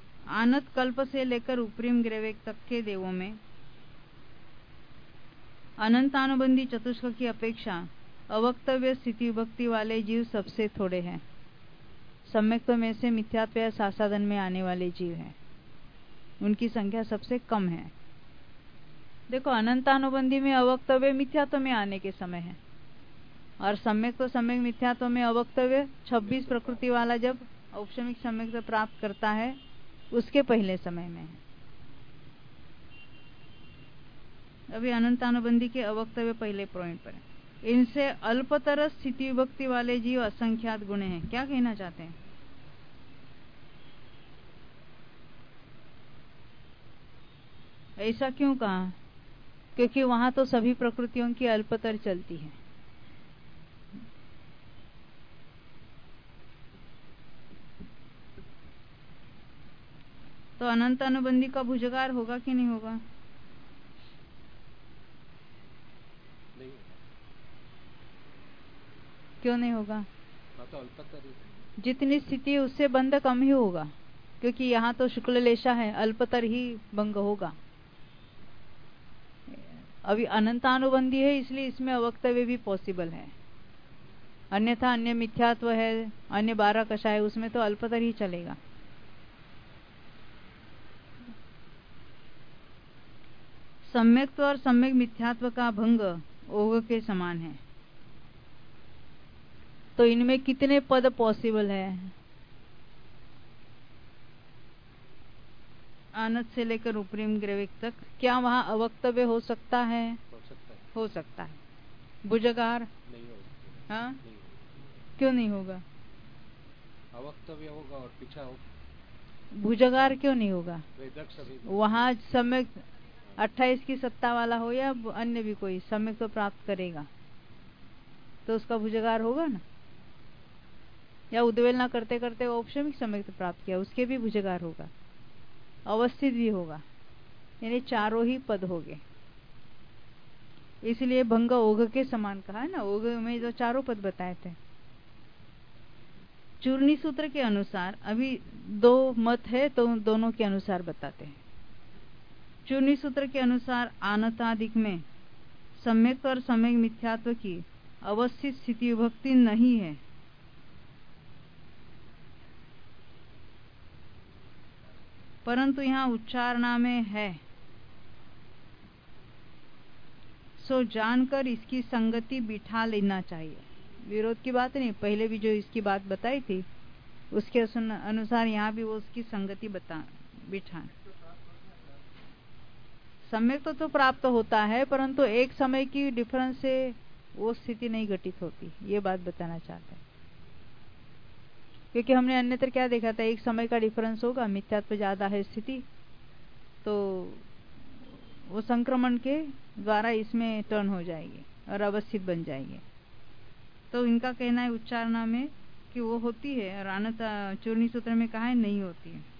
आनत कल्प से लेकर उपरिम ग्रेवेक तक के देवों में अनंतानुबंधी चतुष्क की अपेक्षा अवक्तव्य स्थिति विभक्ति वाले जीव सबसे थोड़े हैं। सम्यक्त्व में से मिथ्यात्व या सासाधन में आने वाले जीव हैं, उनकी संख्या सबसे कम है। देखो, अनंतानुबंधी में अवक्तव्य मिथ्यात्व में आने के समय है, और सम्यक्त्व सम्यक मिथ्यात्व में अवक्तव्य छब्बीस प्रकृति वाला जब औपशमिक सम्यक्त्व प्राप्त करता है उसके पहले समय में है। अभी अनंतानुबंधी के अवक्तव्य पहले पॉइंट पर है। इनसे अल्पतर स्थिति विभक्ति वाले जीव असंख्यात गुणे हैं। क्या कहना चाहते हैं? ऐसा क्यों कहा? क्योंकि वहां तो सभी प्रकृतियों की अल्पतर चलती है। तो अनंत अनुबंधी का भुजगार होगा कि नहीं होगा? नहीं। क्यों नहीं होगा? तो अल्पतर ही, जितनी स्थिति उससे बंध कम ही होगा, क्योंकि यहाँ तो शुक्ल लेशा है, अल्पतर ही भंग होगा। अभी अनंतानुबंधी है इसलिए इसमें अवक्तव्य भी पॉसिबल है, अन्यथा अन्य मिथ्यात्व है, अन्य बारह कषा है, उसमें तो अल्पतर ही चलेगा। सम्यक्त्व और सम्यक मिथ्यात्व का भंग ओघ के समान है। तो इनमें कितने पद पॉसिबल है? आनत से लेकर उपरिम ग्रेविक तक क्या वहां अवक्तव्य हो सकता है? हो सकता है। हो सकता है। भुजगार नहीं होगा। हाँ, नहीं होगा। क्यों नहीं होगा? अवक्तव्य होगा और पीछा होगा। भुजगार क्यों नहीं होगा? वेदक सभी वहां सम्यक अट्ठाईस की सत्ता वाला हो या अन्य भी कोई सम्यक तो प्राप्त करेगा, तो उसका भुजगार होगा ना। या उद्वेलना करते करते औपशमिक सम्यक तो प्राप्त किया, उसके भी भुजगार होगा, अवस्थित भी होगा, यानी चारों ही पद हो गए। इसलिए भंग ओघ के समान कहा है ना। ओघ में जो चारों पद बताए थे। चूर्णी सूत्र के अनुसार अभी दो मत है तो दोनों के अनुसार बताते हैं। चूर्णी सूत्र के अनुसार आनतादिक में सम्यक और सम्यक मिथ्यात्व की अवस्थित स्थिति विभक्ति नहीं है। परंतु यहाँ उच्चारणा में है, सो जानकर इसकी संगति बिठा लेना चाहिए। विरोध की बात नहीं, पहले भी जो इसकी बात बताई थी उसके अनुसार यहाँ भी वो उसकी संगति बता बिठा। सम्यक तो, तो प्राप्त होता है, परंतु एक समय की डिफरेंस से वो स्थिति नहीं घटित होती, ये बात बताना चाहते हैं। क्योंकि हमने अन्यत्र क्या देखा था, एक समय का डिफरेंस होगा, मिथ्यात्व ज्यादा है स्थिति, तो वो संक्रमण के द्वारा इसमें टर्न हो जाएगी और अवस्थित बन जाएगी। तो इनका कहना है उच्चारणा में कि वो होती है, और आनत चूर्णी सूत्र में कहा है नहीं होती है।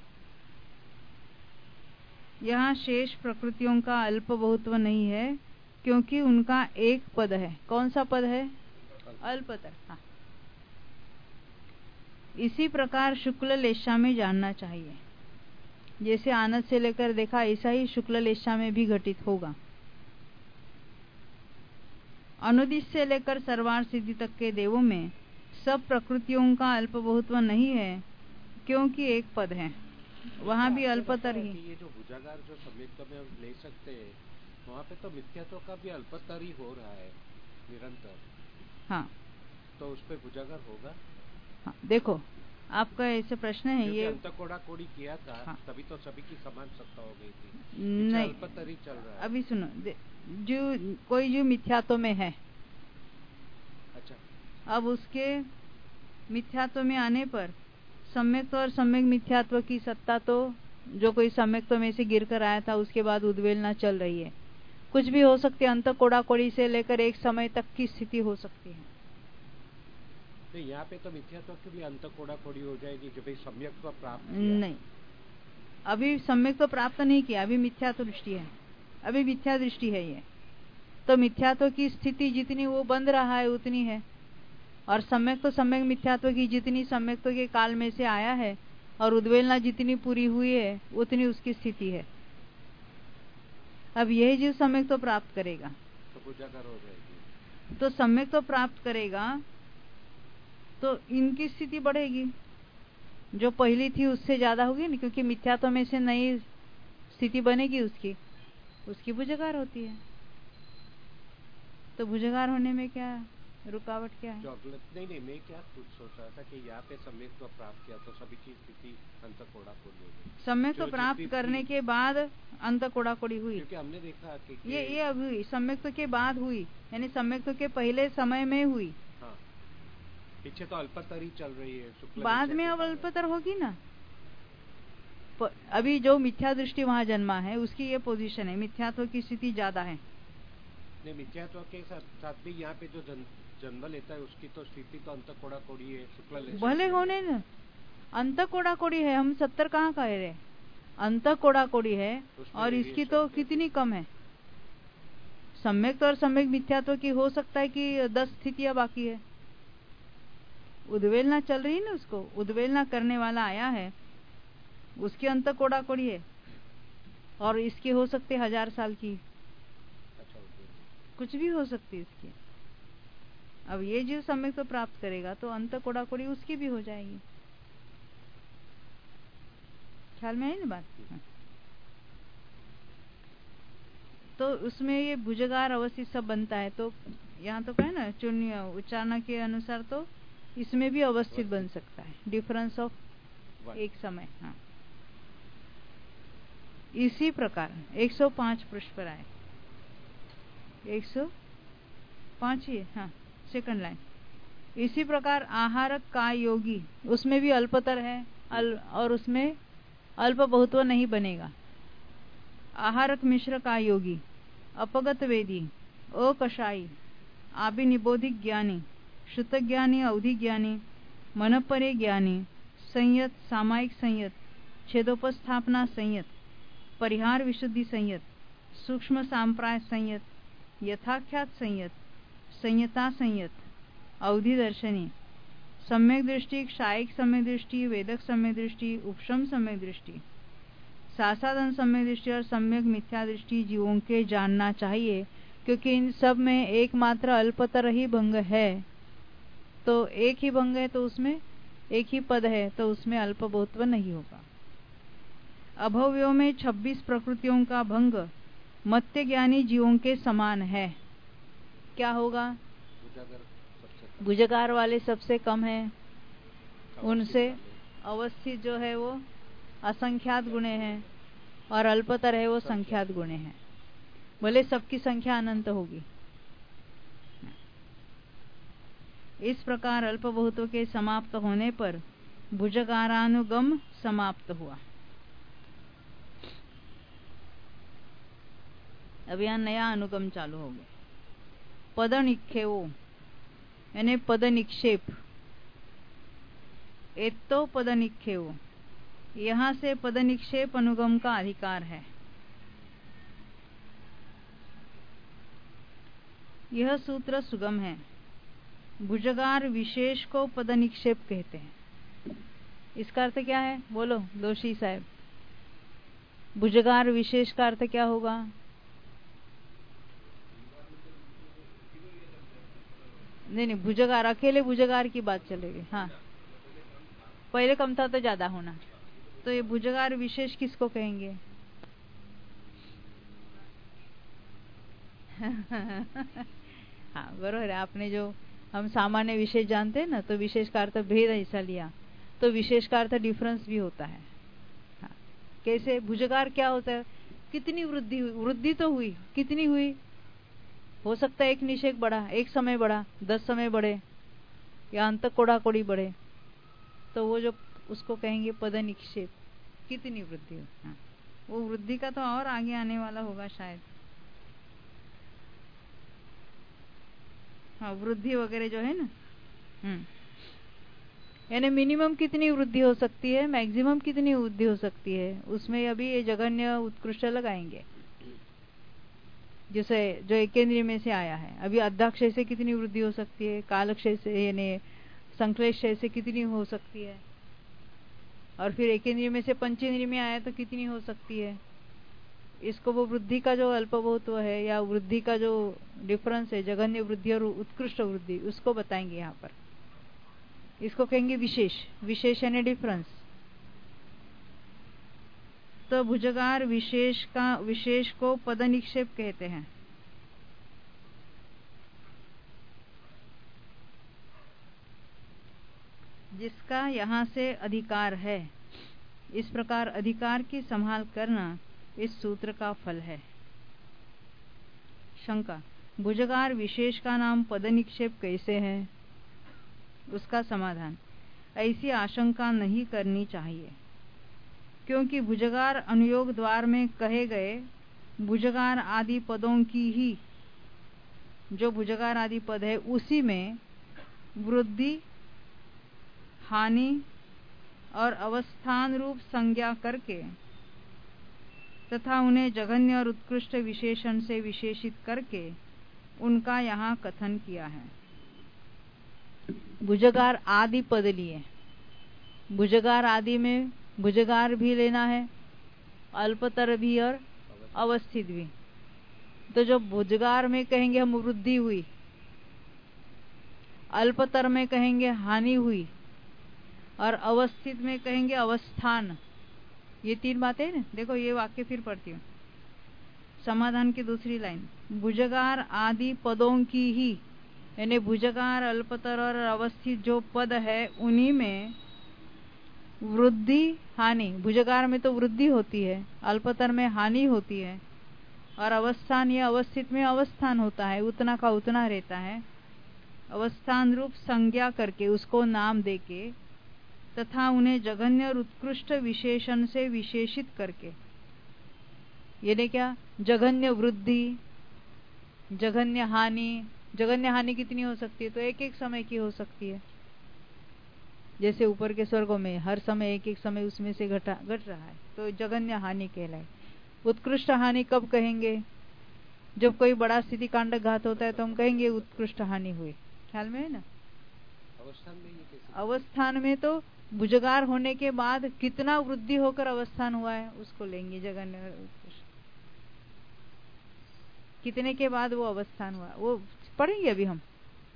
यहाँ शेष प्रकृतियों का अल्प बहुत्व नहीं है, क्योंकि उनका एक पद है। कौन सा पद है? अल्पतर। हाँ, इसी प्रकार शुक्ल लेशा में जानना चाहिए। जैसे आनत से लेकर देखा, ऐसा ही शुक्ल लेशा में भी घटित होगा। अनुदिश से लेकर सर्वार सिद्धि तक के देवों में सब प्रकृतियों का अल्प बहुत्व नहीं है, क्योंकि एक पद है, वहां भी अल्पतर ही। ये जो भुजागार जो सम्यक्त्व में हम ले सकते हैं, वहाँ पे तो मिथ्यात्व का भी अल्पतर ही हो रहा है निरंतर। हाँ, तो उस पे भुजागार होगा। हाँ, देखो आपका ऐसे प्रश्न है, ये अंत कोड़ा कोड़ी किया था। हाँ, तभी तो सभी की समान सत्ता हो गई थी। नहीं, अल्पतर ही चल रहा है। अभी सुनो, जो कोई जो मिथ्यात्व में है, अच्छा, अब उसके मिथ्यात्व में आने पर सम्यक्त्व और सम्यक मिथ्यात्व की सत्ता तो जो कोई सम्यक्त्व में से गिर कर आया था उसके बाद उद्वेलना चल रही है, कुछ भी हो सकती है। अंत कोड़ा कोड़ी से लेकर एक समय तक की स्थिति हो सकती है। नहीं, यहाँ पे तो मिथ्यात्व की भी अंत कोड़ा कोड़ी हो जाएगी कि भाई सम्यक्त्व प्राप्त किया। नहीं, अभी सम्यक्त्व प्राप्त नहीं किया, अभी मिथ्यात्व दृष्टि है, अभी मिथ्या दृष्टि है ये। तो मिथ्यात्व की स्थिति जितनी वो बंध रहा है उतनी है, और सम्यक तो सम्यक मिथ्यात्व की जितनी सम्यक्त्व के काल में से आया है और उद्वेलना जितनी पूरी हुई है उतनी उसकी स्थिति है। अब यही जीव सम्यक तो प्राप्त करेगा। तो उजागर हो जाएगी। तो सम्यक तो प्राप्त करेगा तो इनकी स्थिति बढ़ेगी, जो पहली थी उससे ज्यादा होगी ना, क्योंकि मिथ्यात्व में से नई स्थिति बनेगी उसकी उसकी भुजगार होती है। तो भुजगार होने में क्या रुकावट क्या है? नहीं नहीं मैं क्या कुछ सोच रहा था कि यहाँ पे सम्यक तो प्राप्त किया तो सभी की स्थिति अंत कोड़ा कोड़ी होगी। सम्यक तो प्राप्त करने के बाद अंत कोड़ा कोड़ी हुई, क्योंकि हमने देखा कि ये ये अभी हुई, सम्यक के बाद हुई, यानी सम्यक के पहले समय में हुई। हाँ, पीछे तो अल्पतर ही चल रही है, बाद में अब अल्पतर होगी ना। अभी जो मिथ्या दृष्टि वहां जन्मा है उसकी ये पोजीशन है, मिथ्यात्व की स्थिति ज्यादा है। नहीं, मिथ्यात्व के साथ साथ भी यहाँ पे जो जन, जन्म लेता है उसकी तो स्थिति तो अंत कोड़ा कोड़ी है, शुक्ल भले होने न अंत कोड़ा कोड़ी है। हम सत्तर कहाँ कह रहे, अंत कोड़ा कोड़ी है और इसकी तो कितनी कम है। सम्यक तो और सम्यक मिथ्यात्व की हो सकता है कि दस स्थितियां बाकी है। उद्वेलना चल रही है ना, उसको उद्वेलना करने वाला आया है, उसकी अंत कोड़ा कोड़ी है और इसकी हो सकती है हजार साल की, कुछ भी हो सकती है इसकी। अब ये जीव सम्यक तो प्राप्त करेगा तो अंत कोड़ा कोड़ी उसकी भी हो जाएगी। ख्याल में है ना बात? तो उसमें ये भुजगार अवस्थित सब बनता है। तो यहाँ तो कहे ना चुन्य उच्चारण के अनुसार तो इसमें भी अवस्थित बन सकता है, डिफरेंस ऑफ एक समय। हाँ, इसी प्रकार एक सौ पाँच पृष्ठ पर आए, एक सौ पाँच ही, हाँ सेकंड लाइन। इसी प्रकार आहारक का योगी, उसमें भी अल्पतर है अल, और उसमें अल्प बहुत्व नहीं बनेगा। आहारक मिश्र का योगी, अपगत वेदी, अकषाई, आभिनिबोधिक ज्ञानी, श्रुत ज्ञानी, अवधि ज्ञानी, मनपरे ज्ञानी, संयत, सामायिक संयत, छेदोपस्थापना संयत, परिहार विशुद्धि संयत, सूक्ष्म सांप्राय संयत, यथाख्यात संयत, संयता संयत, अवधि दर्शनी, सम्यक दृष्टि, क्षायिक सम्यक दृष्टि, वेदक सम्यक दृष्टि, उपशम सम्यक दृष्टि, सासाधन सम्यक दृष्टि और सम्यक मिथ्या दृष्टि जीवों के जानना चाहिए, क्योंकि इन सब में एकमात्र अल्पतर ही भंग है। तो एक ही भंग है तो उसमें एक ही पद है तो उसमें अल्प बहुत्व नहीं होगा। अभव्यों में छब्बीस प्रकृतियों का भंग मत्य ज्ञानी जीवों के समान है। क्या होगा? भुजगार वाले सबसे कम है, उनसे अवस्थित जो है वो असंख्यात गुणे हैं और अल्पतर है वो संख्यात गुणे हैं, भले सबकी संख्या अनंत होगी। इस प्रकार अल्प बहुत्व के समाप्त होने पर भुजगारानुगम समाप्त हुआ। अब यहाँ नया अनुगम चालू हो गया। पद निक्षेपो यानी पद निक्षेप, एतो पद निक्षेपो, यहाँ से पद निक्षेप अनुगम का अधिकार है। यह सूत्र सुगम है। भुजगार विशेष को पद निक्षेप कहते हैं। इसका अर्थ क्या है बोलो दोषी साहब? भुजगार विशेष का अर्थ क्या होगा? नहीं नहीं, भुजगार, अकेले भुजगार की बात चलेगी। हाँ, पहले कम था तो ज्यादा होना। तो ये भुजगार विशेष किसको कहेंगे? हाँ बरोबर है, आपने जो हम सामान्य विशेष जानते हैं ना, तो विशेष का अर्थ भेद ऐसा लिया, तो विशेष का अर्थ डिफरेंस भी होता है। हाँ, कैसे? भुजगार क्या होता है? कितनी वृद्धि हुई? वृद्धि तो हुई, कितनी हुई? हो सकता है एक निषेक बढ़ा, एक समय बढ़ा, दस समय बढ़े या अंत कोड़ा कोड़ी बढ़े, तो वो जो उसको कहेंगे पद निक्षेप, कितनी वृद्धि हो। हाँ, वो वृद्धि का तो और आगे आने वाला होगा शायद। हाँ, वृद्धि वगैरह जो है ना, हम्म, यानी मिनिमम कितनी वृद्धि हो सकती है, मैक्सिमम कितनी वृद्धि हो सकती है, उसमें अभी ये जघन्य उत्कृष्ट लगाएंगे। जैसे जो एकेंद्रीय में से आया है, अभी अध्याक्षय से कितनी वृद्धि हो सकती है, कालक्षय से यानी संश्लेषय से कितनी हो सकती है, और फिर एकेंद्रीय में से पंचेंद्रीय में आया तो कितनी हो सकती है। इसको वो वृद्धि का जो अल्पभूत्व है या वृद्धि का जो डिफरेंस है, जघन्य वृद्धि और उत्कृष्ट वृद्धि, उसको बताएंगे यहाँ पर। इसको कहेंगे विशेष, विशेष यानी डिफरेंस। तो भुजगार विशेष का विशेष को पद निक्षेप कहते हैं। जिसका यहाँ से अधिकार है, इस प्रकार अधिकार की संभाल करना इस सूत्र का फल है। शंका, भुजगार विशेष का नाम पद निक्षेप कैसे है? उसका समाधान, ऐसी आशंका नहीं करनी चाहिए, क्योंकि भुजगार अनुयोग द्वार में कहे गए भुजगार आदि पदों की ही, जो भुजगार आदि पद है उसी में वृद्धि, हानि और अवस्थान रूप संज्ञा करके तथा उन्हें जघन्य और उत्कृष्ट विशेषण से विशेषित करके उनका यहाँ कथन किया है। भुजगार आदि पद लिए, भुजगार आदि में भुजगार भी लेना है, अल्पतर भी और अवस्थित भी। तो जो भुजगार में कहेंगे हम वृद्धि हुई, अल्पतर में कहेंगे हानि हुई और अवस्थित में कहेंगे अवस्थान। ये तीन बातें हैं ना। देखो ये वाक्य फिर पढ़ती हूँ, समाधान की दूसरी लाइन, भुजगार आदि पदों की ही, यानी भुजगार, अल्पतर और अवस्थित जो पद है उन्हीं में वृद्धि, हानि, भुजगार में तो वृद्धि होती है, अल्पतर में हानि होती है और अवस्थान या अवस्थित में अवस्थान होता है, उतना का उतना रहता है। अवस्थान रूप संज्ञा करके उसको नाम देके तथा उन्हें जघन्य और उत्कृष्ट विशेषण से विशेषित करके, यानी क्या, जघन्य वृद्धि, जघन्य हानि। जघन्य हानि कितनी हो सकती है? तो एक एक समय की हो सकती है। जैसे ऊपर के स्वर्गों में हर समय एक एक समय उसमें से घटा घट रहा है, तो जघन्य हानि कहलाए। उत्कृष्ट हानि कब कहेंगे? जब कोई बड़ा स्थिति कांड घात होता है तो हम कहेंगे उत्कृष्ट हानि हुई। ख्याल में है ना? अवस्थान में ये कैसे? अवस्थान में तो भुजगार होने के बाद कितना वृद्धि होकर अवस्थान हुआ है उसको लेंगे जघन्य उत्कृष्ट। कितने के बाद वो अवस्थान हुआ वो पढ़ेंगे अभी हम।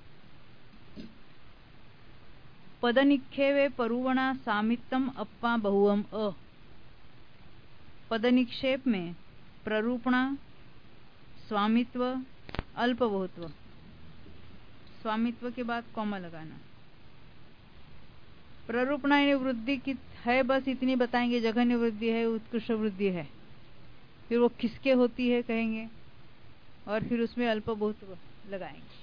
पद निक्षेपे परुवणा सामित्तम अप्पा बहुवम अ। पद निक्षेप में प्ररूपणा, स्वामित्व, अल्पबहुत्व, स्वामित्व के बाद कॉमा लगाना। प्ररूपणा यानी वृद्धि की है, बस इतनी बताएंगे, जघन्य वृद्धि है, उत्कृष्ट वृद्धि है, फिर वो किसके होती है कहेंगे और फिर उसमें अल्पबहुत्व लगाएंगे।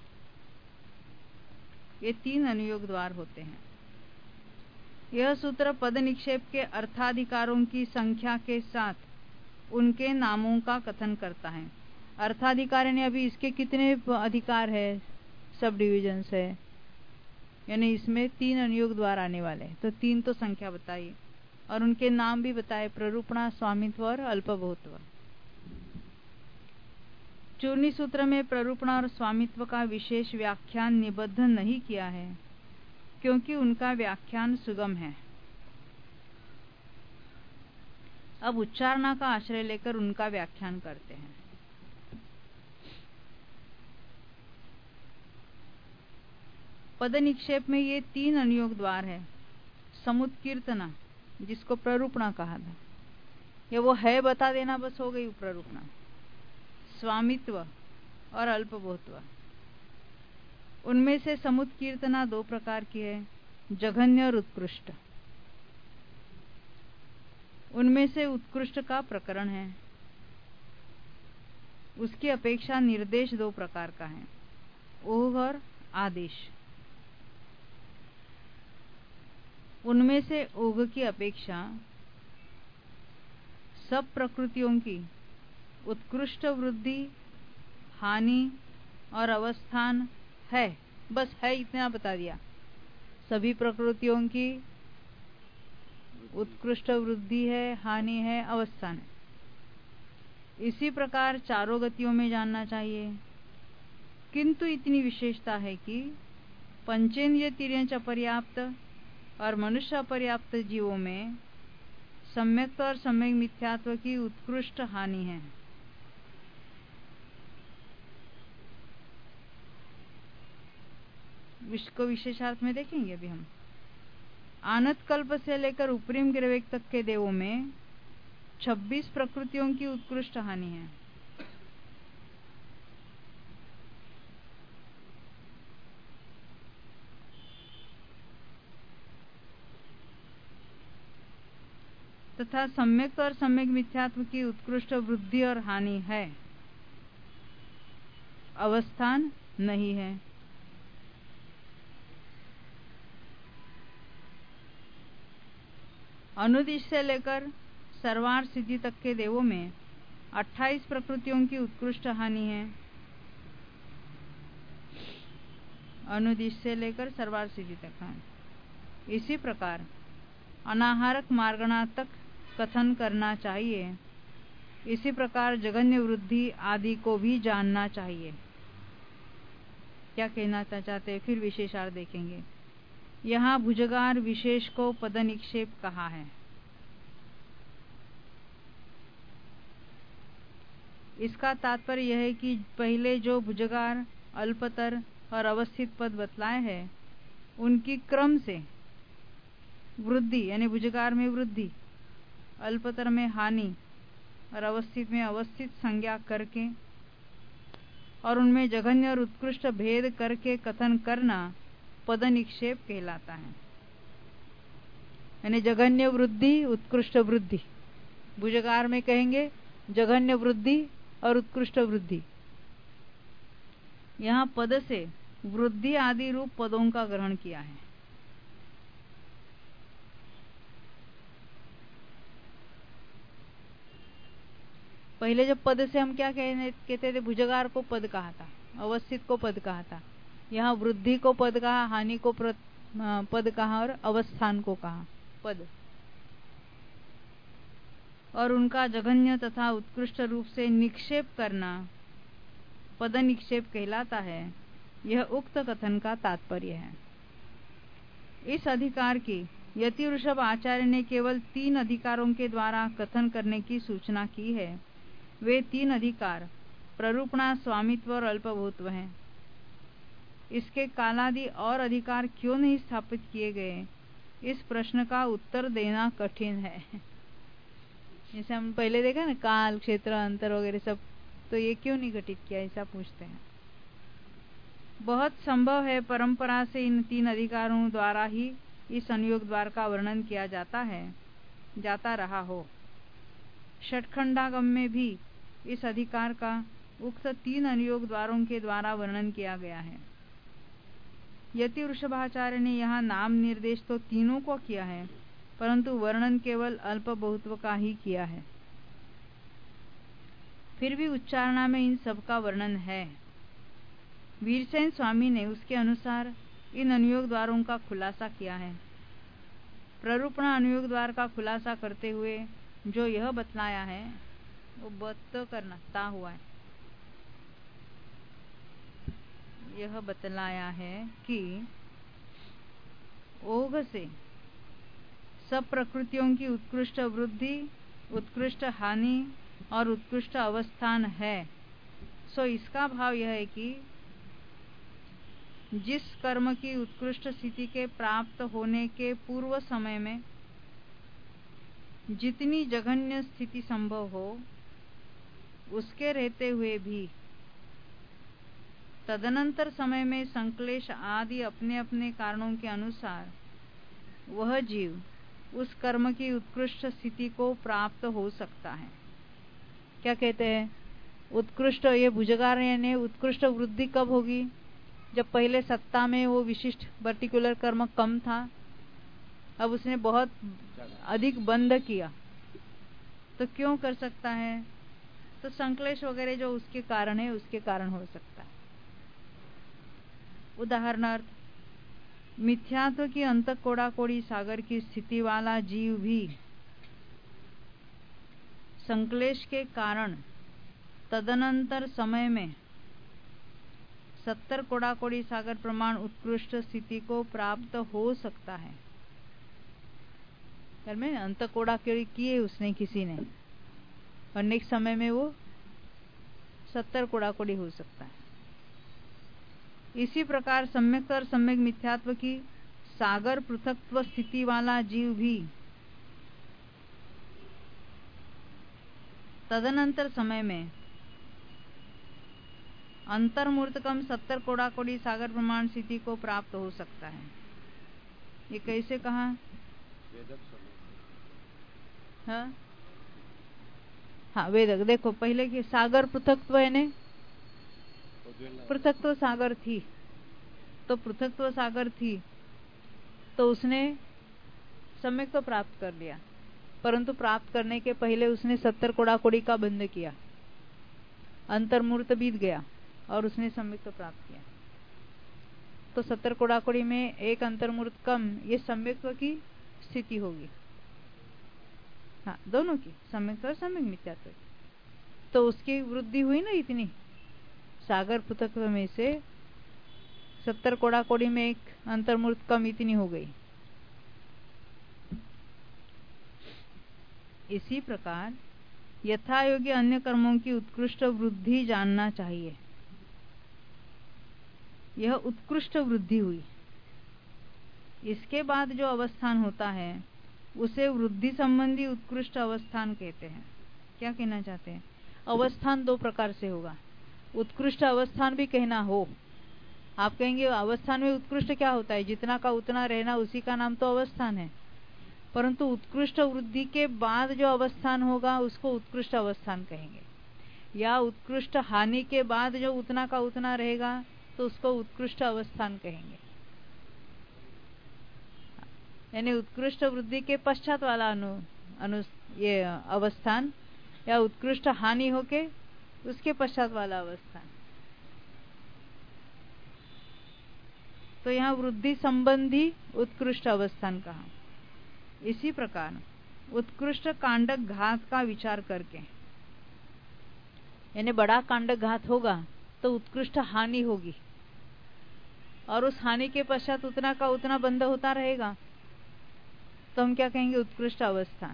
ये तीन अनुयोग द्वार होते हैं। यह सूत्र पद निक्षेप के अर्थाधिकारों की संख्या के साथ उनके नामों का कथन करता है। अर्थाधिकार यानी अभी इसके कितने अधिकार है, सब डिविजन्स है, यानी इसमें तीन अनुयोग द्वार आने वाले हैं, तो तीन तो संख्या बताइए और उनके नाम भी बताए, प्ररूपणा, स्वामित्व और अल्पबहुत्व। चूर्णी सूत्र में प्ररूपणा और स्वामित्व का विशेष व्याख्यान निबद्ध नहीं किया है, क्योंकि उनका व्याख्यान सुगम है। अब उच्चारणा का आश्रय लेकर उनका व्याख्यान करते हैं। पद निक्षेप में ये तीन अनुयोग द्वार है। समुत्कीर्तना, जिसको प्ररूपणा कहा था, ये वो है बता देना, बस हो गई प्ररूपणा। स्वामित्व और अल्पबहुत्व, उनमें से समुत्कीर्तना दो प्रकार की है, जघन्य और उत्कृष्ट। उनमें से उत्कृष्ट का प्रकरण है, उसकी अपेक्षा निर्देश दो प्रकार का है, ओघ और आदेश। उनमें से ओघ की अपेक्षा सब प्रकृतियों की उत्कृष्ट वृद्धि, हानि और अवस्थान है, बस है इतना बता दिया। सभी प्रकृतियों की उत्कृष्ट वृद्धि है, हानि है, अवस्थान है। इसी प्रकार चारों गतियों में जानना चाहिए, किंतु इतनी विशेषता है कि पंचेंद्रिय तिर्यंच अपर्याप्त और मनुष्य अपर्याप्त जीवों में सम्यक और सम्यक मिथ्यात्व की उत्कृष्ट हानि है। इसको विशेषार्थ में देखेंगे अभी हम। आनत कल्प से लेकर उपरिम गिरवेक तक के देवों में छब्बीस प्रकृतियों की उत्कृष्ट हानि है। तथा सम्यक और सम्यक मिथ्यात्व की उत्कृष्ट वृद्धि और हानि है, अवस्थान नहीं है। अनुदिश से लेकर सर्वार सिद्धि तक के देवों में अट्ठाईस प्रकृतियों की उत्कृष्ट हानि है। अनुदिश से लेकर सर्वार सिद्धि तक है। इसी प्रकार अनाहारक मार्गणा तक कथन करना चाहिए। इसी प्रकार जगन्य वृद्धि आदि को भी जानना चाहिए। क्या कहना चाहते हैं, फिर विशेषार्थ देखेंगे। यहाँ भुजगार विशेष को पद निक्षेप कहा है। इसका तात्पर्य यह है कि पहले जो भुजगार, अल्पतर और अवस्थित पद बतलाए हैं, उनकी क्रम से वृद्धि यानी भुजगार में वृद्धि, अल्पतर में हानि और अवस्थित में अवस्थित संज्ञा करके और उनमें जघन्य और उत्कृष्ट भेद करके कथन करना पद निक्षेप कहलाता है। यानी जघन्य वृद्धि, उत्कृष्ट वृद्धि। भुजगार में कहेंगे जघन्य वृद्धि और उत्कृष्ट वृद्धि। यहाँ पद से वृद्धि आदि रूप पदों का ग्रहण किया है। पहले जब पद से हम क्या कहते थे, भुजगार को पद कहा था, अवस्थित को पद कहा था। यहाँ वृद्धि को पद कहा, हानि को पद कहा और अवस्थान को कहा पद। और उनका जघन्य तथा उत्कृष्ट रूप से निक्षेप करना पद निक्षेप कहलाता है। यह उक्त कथन का तात्पर्य है। इस अधिकार की यति ऋषभ आचार्य ने केवल तीन अधिकारों के द्वारा कथन करने की सूचना की है। वे तीन अधिकार प्ररूपणा, स्वामित्व और अल्पभूत्व हैं। इसके कालादि और अधिकार क्यों नहीं स्थापित किए गए, इस प्रश्न का उत्तर देना कठिन है। जैसे हम पहले देखा ना, काल, क्षेत्र, अंतर वगैरह सब, तो ये क्यों नहीं घटित किया, ऐसा पूछते हैं। बहुत संभव है परंपरा से इन तीन अधिकारों द्वारा ही इस अनुयोग द्वार का वर्णन किया जाता है, जाता रहा हो। षटखंडागम में भी इस अधिकार का उक्त तीन अनुयोग द्वारों के द्वारा वर्णन किया गया है। यति वृषभाचार्य ने यहाँ नाम निर्देश तो तीनों को किया है, परंतु वर्णन केवल अल्प बहुत्व का ही किया है। फिर भी उच्चारणा में इन सब का वर्णन है। वीरसेन स्वामी ने उसके अनुसार इन अनुयोग द्वारों का खुलासा किया है। प्ररूपणा अनुयोग द्वार का खुलासा करते हुए जो यह बतलाया है, वो बत करना ता हुआ है, यह बतलाया है कि ओघ से सब प्रकृतियों की उत्कृष्ट वृद्धि, उत्कृष्ट हानि और उत्कृष्ट अवस्थान है। सो इसका भाव यह है कि जिस कर्म की उत्कृष्ट स्थिति के प्राप्त होने के पूर्व समय में जितनी जघन्य स्थिति संभव हो, उसके रहते हुए भी तदनंतर समय में संक्लेश आदि अपने अपने कारणों के अनुसार वह जीव उस कर्म की उत्कृष्ट स्थिति को प्राप्त हो सकता है। क्या कहते हैं, उत्कृष्ट, ये भुजगार ने उत्कृष्ट वृद्धि कब होगी, जब पहले सत्ता में वो विशिष्ट पर्टिकुलर कर्म कम था, अब उसने बहुत अधिक बंद किया, तो क्यों कर सकता है, तो संक्लेश वगैरह जो उसके कारण है, उसके कारण हो सकता है। उदाहरणार्थ, मिथ्यात्व की अंत कोड़ा कोड़ी सागर की स्थिति वाला जीव भी संक्लेश के कारण तदनंतर समय में सत्तर कोड़ा कोड़ी सागर प्रमाण उत्कृष्ट स्थिति को प्राप्त हो सकता है। घर में अंत कोड़ा किए उसने किसी ने, और नेक्स्ट समय में वो सत्तर कोड़ा कोड़ी हो सकता है। इसी प्रकार सम्यक और सम्यक मिथ्यात्व की सागर पृथकत्व स्थिति वाला जीव भी तदनंतर समय में अंतर्मूर्तकम सत्तर कोड़ा कोड़ी सागर प्रमाण स्थिति को प्राप्त हो सकता है। ये कैसे कहा? हाँ हाँ वेदक। देखो पहले की सागर पृथकत्व है ने, पृथकत्व सागर थी, तो पृथकत्व सागर थी तो उसने सम्यक तो प्राप्त कर लिया, परंतु प्राप्त करने के पहले उसने सत्तर कोड़ा कोड़ी का बंध किया, अंतर्मूर्त बीत गया और उसने सम्यक तो प्राप्त किया। तो सत्तर कोड़ा कोड़ी में एक अंतर्मूर्त कम, ये सम्यक्त्व की स्थिति होगी। हाँ दोनों की, सम्यक और सम्यक मिथ्यात्व की। तो उसकी वृद्धि हुई ना इतनी, सागर पृथकत्व में से सत्तर कोड़ा कोड़ी में एक अंतर्मूर्त कम इतनी हो गई। इसी प्रकार यथा योग्य अन्य कर्मों की उत्कृष्ट वृद्धि जानना चाहिए। यह उत्कृष्ट वृद्धि हुई, इसके बाद जो अवस्थान होता है उसे वृद्धि संबंधी उत्कृष्ट अवस्थान कहते हैं। क्या कहना चाहते हैं? अवस्थान दो प्रकार से होगा। उत्कृष्ट अवस्थान भी कहना हो, आप कहेंगे अवस्थान में उत्कृष्ट क्या होता है? जितना का उतना रहना, उसी का नाम तो अवस्थान है। परंतु उत्कृष्ट वृद्धि के बाद जो अवस्थान होगा उसको उत्कृष्ट अवस्थान कहेंगे, या उत्कृष्ट हानि के बाद जो उतना का उतना रहेगा तो उसको उत्कृष्ट अवस्थान कहेंगे। यानी उत्कृष्ट वृद्धि के पश्चात वाला अनु, अनु ये अवस्थान, या उत्कृष्ट हानि होके उसके पश्चात वाला अवस्थान। तो यहाँ वृद्धि संबंधी उत्कृष्ट अवस्थान कहा। इसी प्रकार उत्कृष्ट कांडक घात का विचार करके, यानी बड़ा कांडक घात होगा तो उत्कृष्ट हानि होगी, और उस हानि के पश्चात उतना का उतना बंद होता रहेगा, तो हम क्या कहेंगे? उत्कृष्ट अवस्थान।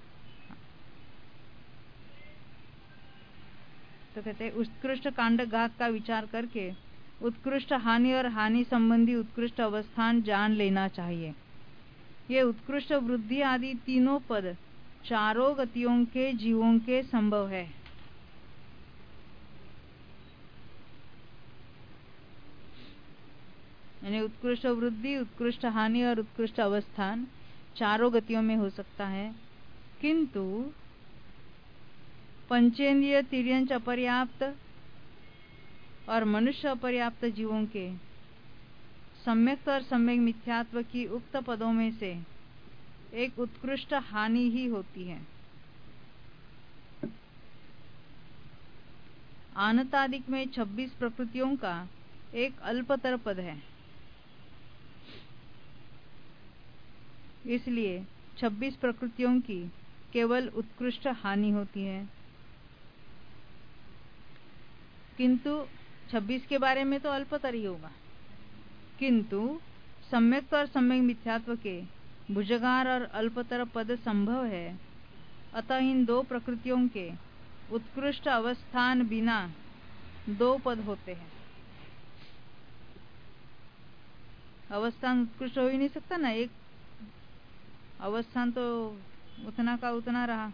तो कहते हैं उत्कृष्ट कांडक घात का विचार करके उत्कृष्ट हानि और हानि संबंधी उत्कृष्ट अवस्थान जान लेना चाहिए। ये उत्कृष्ट वृद्धि आदि तीनों पद चारों गतियों के जीवों के संभव है। यानी उत्कृष्ट वृद्धि, उत्कृष्ट हानि और उत्कृष्ट अवस्थान चारों गतियों में हो सकता है, किंतु पंचेंद्रिय तिर्यंच अपर्याप्त और मनुष्य अपर्याप्त जीवों के सम्यक और सम्यक मिथ्यात्व की उक्त पदों में से एक उत्कृष्ट हानि ही होती है। आनतादिक में छब्बीस प्रकृतियों का एक अल्पतर पद है, इसलिए छब्बीस प्रकृतियों की केवल उत्कृष्ट हानि होती है। किंतु छब्बीस के बारे में तो अल्पतर ही होगा, किंतु सम्यक और सम्यक मिथ्यात्व के भुजगार और अल्पतर पद संभव है। अतः इन दो प्रकृतियों के उत्कृष्ट अवस्थान बिना दो पद होते हैं। अवस्थान उत्कृष्ट हो ही नहीं सकता ना, एक अवस्थान तो उतना का उतना रहा।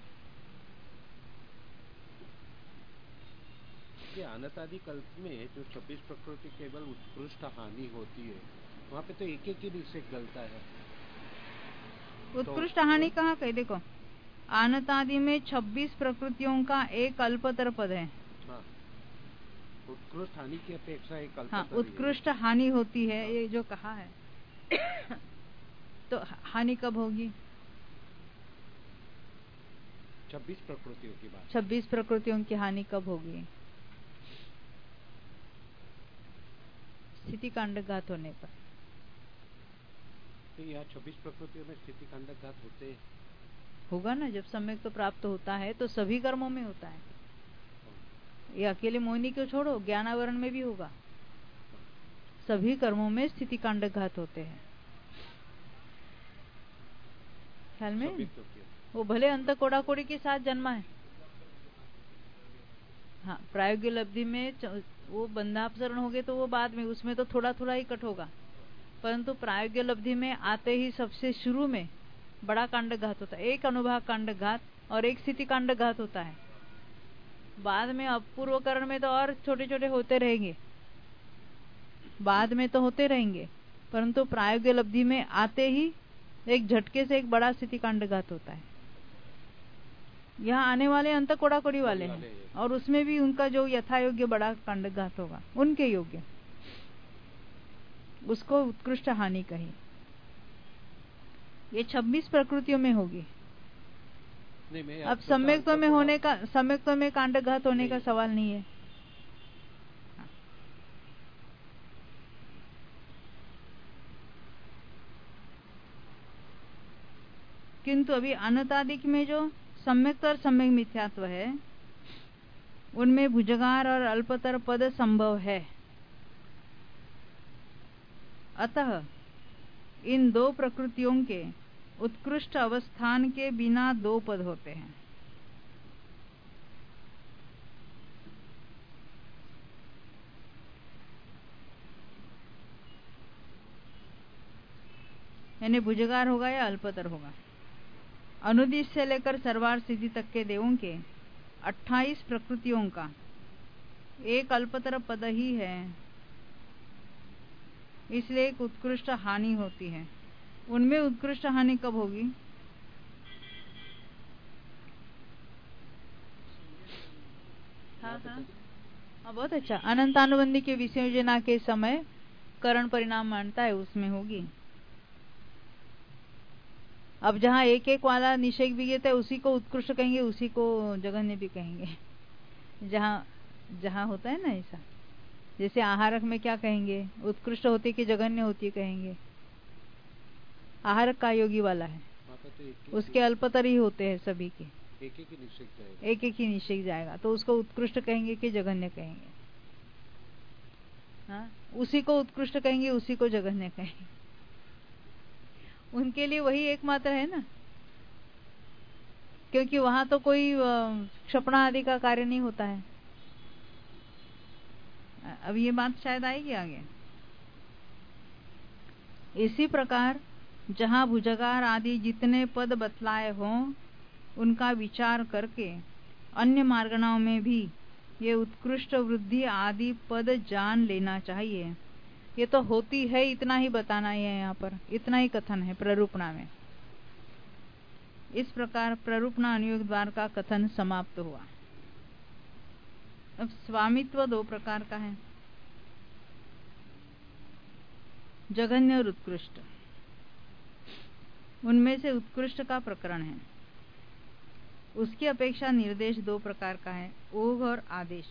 ये अनतादि कल्प में जो छब्बीस प्रकृति केवल उत्कृष्ट हानि होती है, वहाँ पे तो एक एक ही से गलता है। उत्कृष्ट तो, हानि कहाँ कहे? देखो आनतादि में छब्बीस प्रकृतियों का एक अल्पतर पद है। हाँ, उत्कृष्ट हानि की अपेक्षा एक अल्पतर। हाँ, उत्कृष्ट हानि होती है। हाँ। ये जो कहा है तो हानि कब होगी? छब्बीस प्रकृतियों की बात। छब्बीस प्रकृतियों की हानि कब होगी? स्थिति कांडघात होने पर। तो यहाँ छब्बीस प्रकृतियों में स्थिति कांडघात होते हैं। होगा ना, जब सम्यक तो प्राप्त होता है तो सभी कर्मों में होता है। ये अकेले मोहिनी को छोड़ो, ज्ञानावरण में भी होगा। सभी कर्मों में स्थिति कांडघात होते हैं। ख्याल में सभी तो किया। वो भले अंत कोड़ा कोड़ी के साथ जन्मा है। हाँ, प्रायोगिक लब्धि में वो बंधापसरण हो गए तो वो बाद में, उसमें तो थोड़ा थोड़ा ही कट होगा, परंतु प्रायोगिक लब्धि में आते ही सबसे शुरू में बड़ा कांड घात होता है। एक अनुभाग कांड घात और एक स्थिति कांड घात होता है। बाद में अपूर्वकरण में तो और छोटे छोटे होते रहेंगे, बाद में तो होते रहेंगे, परंतु प्रायोगिक लब्धि में आते ही एक झटके से एक बड़ा स्थिति कांड घात होता है। यहाँ आने वाले अंत कोड़ा कोड़ी वाले हैं, और उसमें भी उनका जो यथा योग्य बड़ा कांड घात होगा, उनके योग्य, उसको उत्कृष्ट हानि कही। ये छब्बीस प्रकृतियों में होगी। अब सम्यक्त्व में होने का, सम्यक्त्व में कांडघात होने का सवाल नहीं है। किंतु अभी अनतादिक में जो सम्यक्त्व और सम्यक मिथ्यात्व है, उनमें भुजगार और अल्पतर पद संभव है। अतः इन दो प्रकृतियों के उत्कृष्ट अवस्थान के बिना दो पद होते हैं। यानी भुजगार होगा या अल्पतर होगा। अनुदिश से लेकर सर्वार सिद्धि तक के देवों के अट्ठाईस प्रकृतियों का एक अल्पतर पद ही है, इसलिए एक उत्कृष्ट हानि होती है। उनमें उत्कृष्ट हानि कब होगी? हाँ हाँ हाँ, बहुत अच्छा। अनंतानुबंधी के विसर्जना के समय करण परिणाम मानता है, उसमें होगी। अब जहाँ एक एक वाला निषेक विगत है, उसी को उत्कृष्ट कहेंगे, उसी को जघन्य भी कहेंगे। जहाँ जहाँ होता है ना ऐसा, जैसे आहारक में क्या कहेंगे, उत्कृष्ट होती कि जघन्य होती कहेंगे। आहारक का योगी वाला है, तो उसके अल्पतर ही होते हैं सभी के, एक एक ही निषेक जाएगा, एक एक ही निषेक जाएगा, तो उसको उत्कृष्ट कहेंगे कि जघन्य कहेंगे। हाँ, उसी को उत्कृष्ट कहेंगे, उसी को जघन्य कहेंगे। उनके लिए वही एकमात्र है ना, क्योंकि वहां तो कोई क्षपणा आदि का कार्य नहीं होता है। अब ये बात शायद आएगी आगे। इसी प्रकार जहां भुजगार आदि जितने पद बतलाए हों, उनका विचार करके अन्य मार्गणाओं में भी ये उत्कृष्ट वृद्धि आदि पद जान लेना चाहिए। ये तो होती है, इतना ही बताना ही है, यहाँ पर इतना ही कथन है प्ररूपणा में। इस प्रकार प्ररूपणा अनुयोग द्वार का कथन समाप्त हुआ। अब स्वामित्व दो प्रकार का है, जघन्य और उत्कृष्ट। उनमें से उत्कृष्ट का प्रकरण है, उसकी अपेक्षा निर्देश दो प्रकार का है, ओघ और आदेश।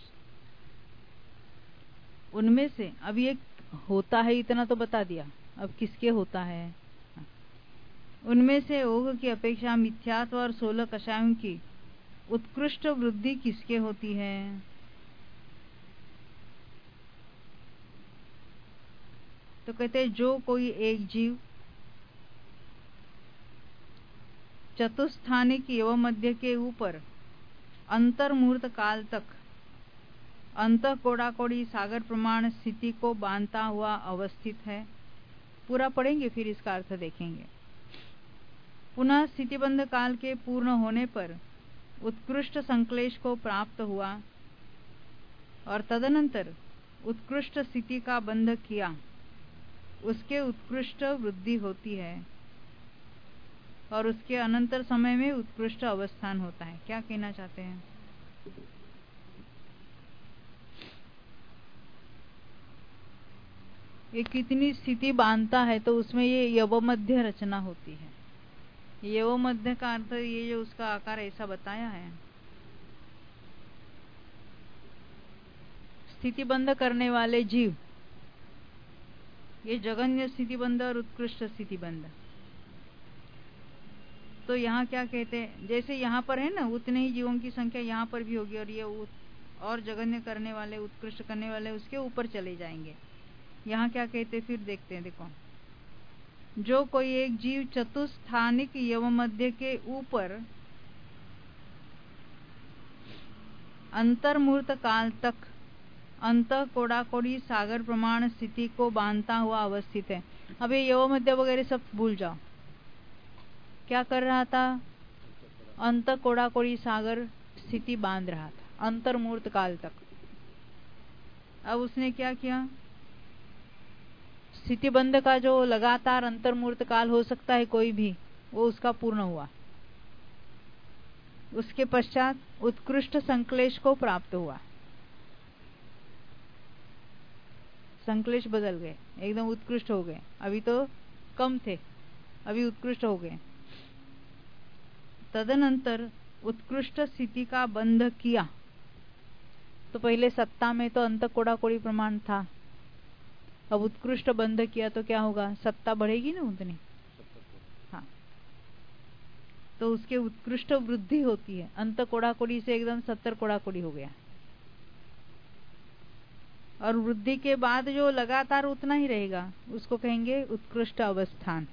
उनमें से अब ये होता है इतना तो बता दिया, अब किसके होता है। उनमें से ओघ की अपेक्षा मिथ्यात्व और सोलह कषायों की उत्कृष्ट वृद्धि किसके होती है? तो कहते जो कोई एक जीव चतुस्थानिक एवं मध्य के ऊपर अंतर्मुहूर्त काल तक अंत कोड़ा कोड़ी सागर प्रमाण स्थिति को बांधता हुआ अवस्थित है। पूरा पढ़ेंगे फिर इसका अर्थ देखेंगे। पुनः स्थितिबंध काल के पूर्ण होने पर उत्कृष्ट संक्लेश को प्राप्त हुआ और तदनंतर उत्कृष्ट स्थिति का बंध किया, उसके उत्कृष्ट वृद्धि होती है और उसके अनंतर समय में उत्कृष्ट अवस्थान होता है। क्या कहना चाहते हैं? ये कितनी स्थिति बांधता है, तो उसमें ये यवमध्य रचना होती है। यवमध्य का अर्थ ये जो उसका आकार ऐसा बताया है, स्थितिबंध करने वाले जीव, ये जघन्य स्थितिबंध और उत्कृष्ट स्थितिबंध। तो यहाँ क्या कहते हैं, जैसे यहाँ पर है ना, उतने ही जीवों की संख्या यहाँ पर भी होगी, और ये और जघन्य करने वाले, उत्कृष्ट करने वाले उसके ऊपर चले जाएंगे। यहाँ क्या कहते फिर देखते हैं, देखो। जो कोई एक जीव चतुस्थानिक यव मध्य के ऊपर अंतर्मूर्त काल तक अंत कोड़ाकोड़ी सागर प्रमाण स्थिति को बांधता हुआ अवस्थित है। अब ये यव मध्य वगैरह सब भूल जाओ। क्या कर रहा था? अंत कोड़ाकोड़ी सागर स्थिति बांध रहा था अंतर्मूर्त काल तक। अब उसने क्या किया? स्थिति बंध का जो लगातार अंतर्मूर्त काल हो सकता है कोई भी, वो उसका पूर्ण हुआ। उसके पश्चात उत्कृष्ट संक्लेश को प्राप्त हुआ। संक्लेश बदल गए, एकदम उत्कृष्ट हो गए। अभी तो कम थे, अभी उत्कृष्ट हो गए। तदनंतर उत्कृष्ट स्थिति का बंध किया। तो पहले सत्ता में तो अंत कोड़ाकोड़ी प्रमाण था, अब उत्कृष्ट बंध किया तो क्या होगा? सत्ता बढ़ेगी ना उतनी। हाँ, तो उसके उत्कृष्ट वृद्धि होती है। अंत कोड़ाकोड़ी से एकदम सत्तर कोड़ाकोड़ी हो गया, और वृद्धि के बाद जो लगातार उतना ही रहेगा उसको कहेंगे उत्कृष्ट अवस्थान।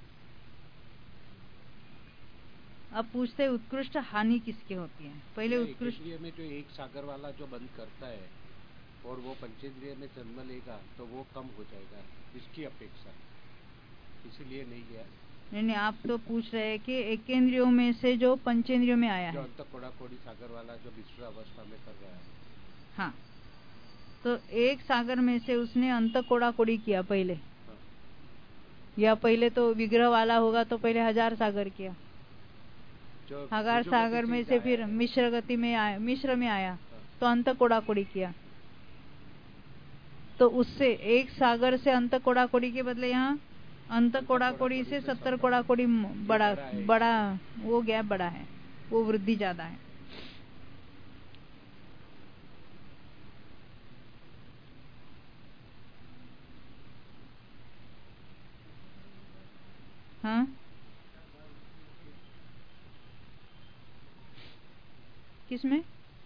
अब पूछते हैं उत्कृष्ट हानि किसके होती है? पहले उत्कृष्ट में जो एक सागर वाला जो बंद करता है और वो पंचेंद्रिय में जन्म लेगा तो वो कम हो जाएगा इसकी अपेक्षा, इसीलिए नहीं गया। नहीं नहीं, आप तो पूछ रहे हैं कि एकेंद्रियों में से जो पंचेंद्रियों में आया जो है, अंत कोड़ाकोड़ी सागर वाला जो विश्व अवस्था में कर रहा है। हाँ, तो एक सागर में से उसने अंत कोड़ाकोड़ी किया पहले। हाँ। या पहले तो विग्रह वाला होगा तो पहले हजार सागर किया, हजार सागर में से फिर मिश्र गति में आया, मिश्र में आया तो अंत कोड़ाकोड़ी किया। तो उससे एक सागर से अंत कोड़ाकोड़ी के बदले यहाँ अंत कोड़ाकोड़ी से सत्तर कोड़ाकोड़ी बड़ा बड़ा वो गैप बड़ा है, वो वृद्धि ज्यादा है। हाँ, किसमें?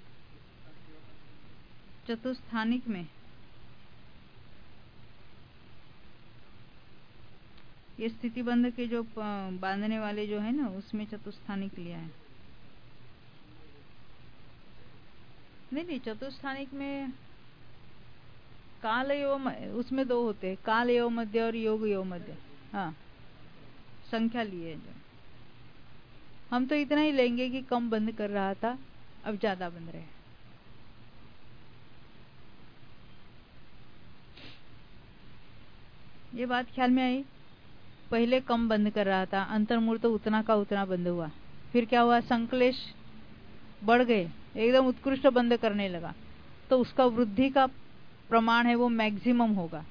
चतुस्थानिक में। ये स्थिति बंध के जो बांधने वाले जो है ना, उसमें चतुस्थानिक लिया है। नहीं नहीं, चतुस्थानिक में काल एवं उसमें दो होते हैं, काल एवं मध्य और योग एवं मध्य। हाँ, संख्या लिए जो हम तो इतना ही लेंगे कि कम बंद कर रहा था, अब ज्यादा बंद रहे। ये बात ख्याल में आई? पहले कम बंद कर रहा था, अंतर्मूर्त तो उतना का उतना बंद हुआ। फिर क्या हुआ? संक्लेश बढ़ गए, एकदम उत्कृष्ट बंद करने लगा, तो उसका वृद्धि का प्रमाण है वो मैक्सिमम होगा।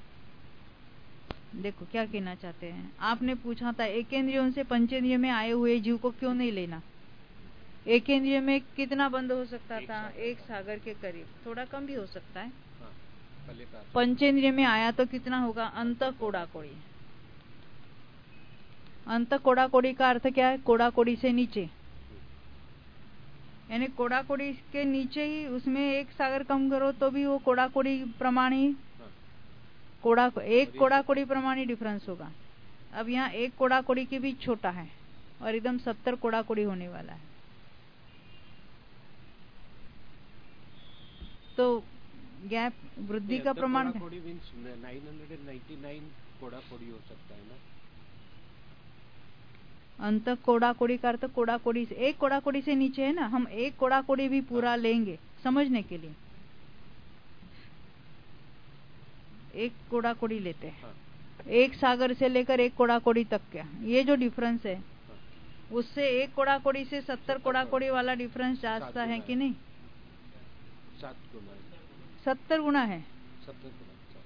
देखो क्या कहना चाहते हैं। आपने पूछा था एकेंद्रियों से पंचेंद्रिय में आए हुए जीव को क्यों नहीं लेना। एकेंद्रिय में कितना बंद हो सकता था? एक सागर के करीब, थोड़ा कम भी हो सकता है। पंचेंद्रिय में आया तो कितना होगा? अंत कोड़ाकोड़ी। अंत कोड़ाकोड़ी का अर्थ क्या है? कोड़ाकोड़ी से नीचे, यानी कोड़ाकोड़ी के नीचे ही उसमें एक सागर कम करो तो भी वो कोड़ाकोड़ी प्रमाणी कोड़ा एक कोड़ाकोड़ी प्रमाणी डिफरेंस होगा। अब यहाँ एक कोड़ाकोड़ी के भी छोटा है और एकदम सत्तर कोड़ाकोड़ी होने वाला है। तो गैप वृद्धि का प्रमाण कोड़ाकोड़ी मींस नौ सौ निन्यानवे कोड़ाकोड़ी हो सकता है ना। अंत कोड़ाकोड़ी का अर्थ कोड़ाकोड़ी से एक कोड़ाकोड़ी से नीचे है ना। हम एक कोड़ाकोड़ी भी पूरा लेंगे समझने के लिए, एक कोड़ाकोड़ी लेते हैं। हाँ। एक सागर से लेकर एक कोड़ाकोड़ी तक क्या, ये जो डिफरेंस है, हाँ। उससे एक कोड़ाकोड़ी से सत्तर कोड़ाकोड़ी वाला डिफरेंस जाता है कि नहीं? सात गुना है, सत्तर गुना है। सत्तर गुना।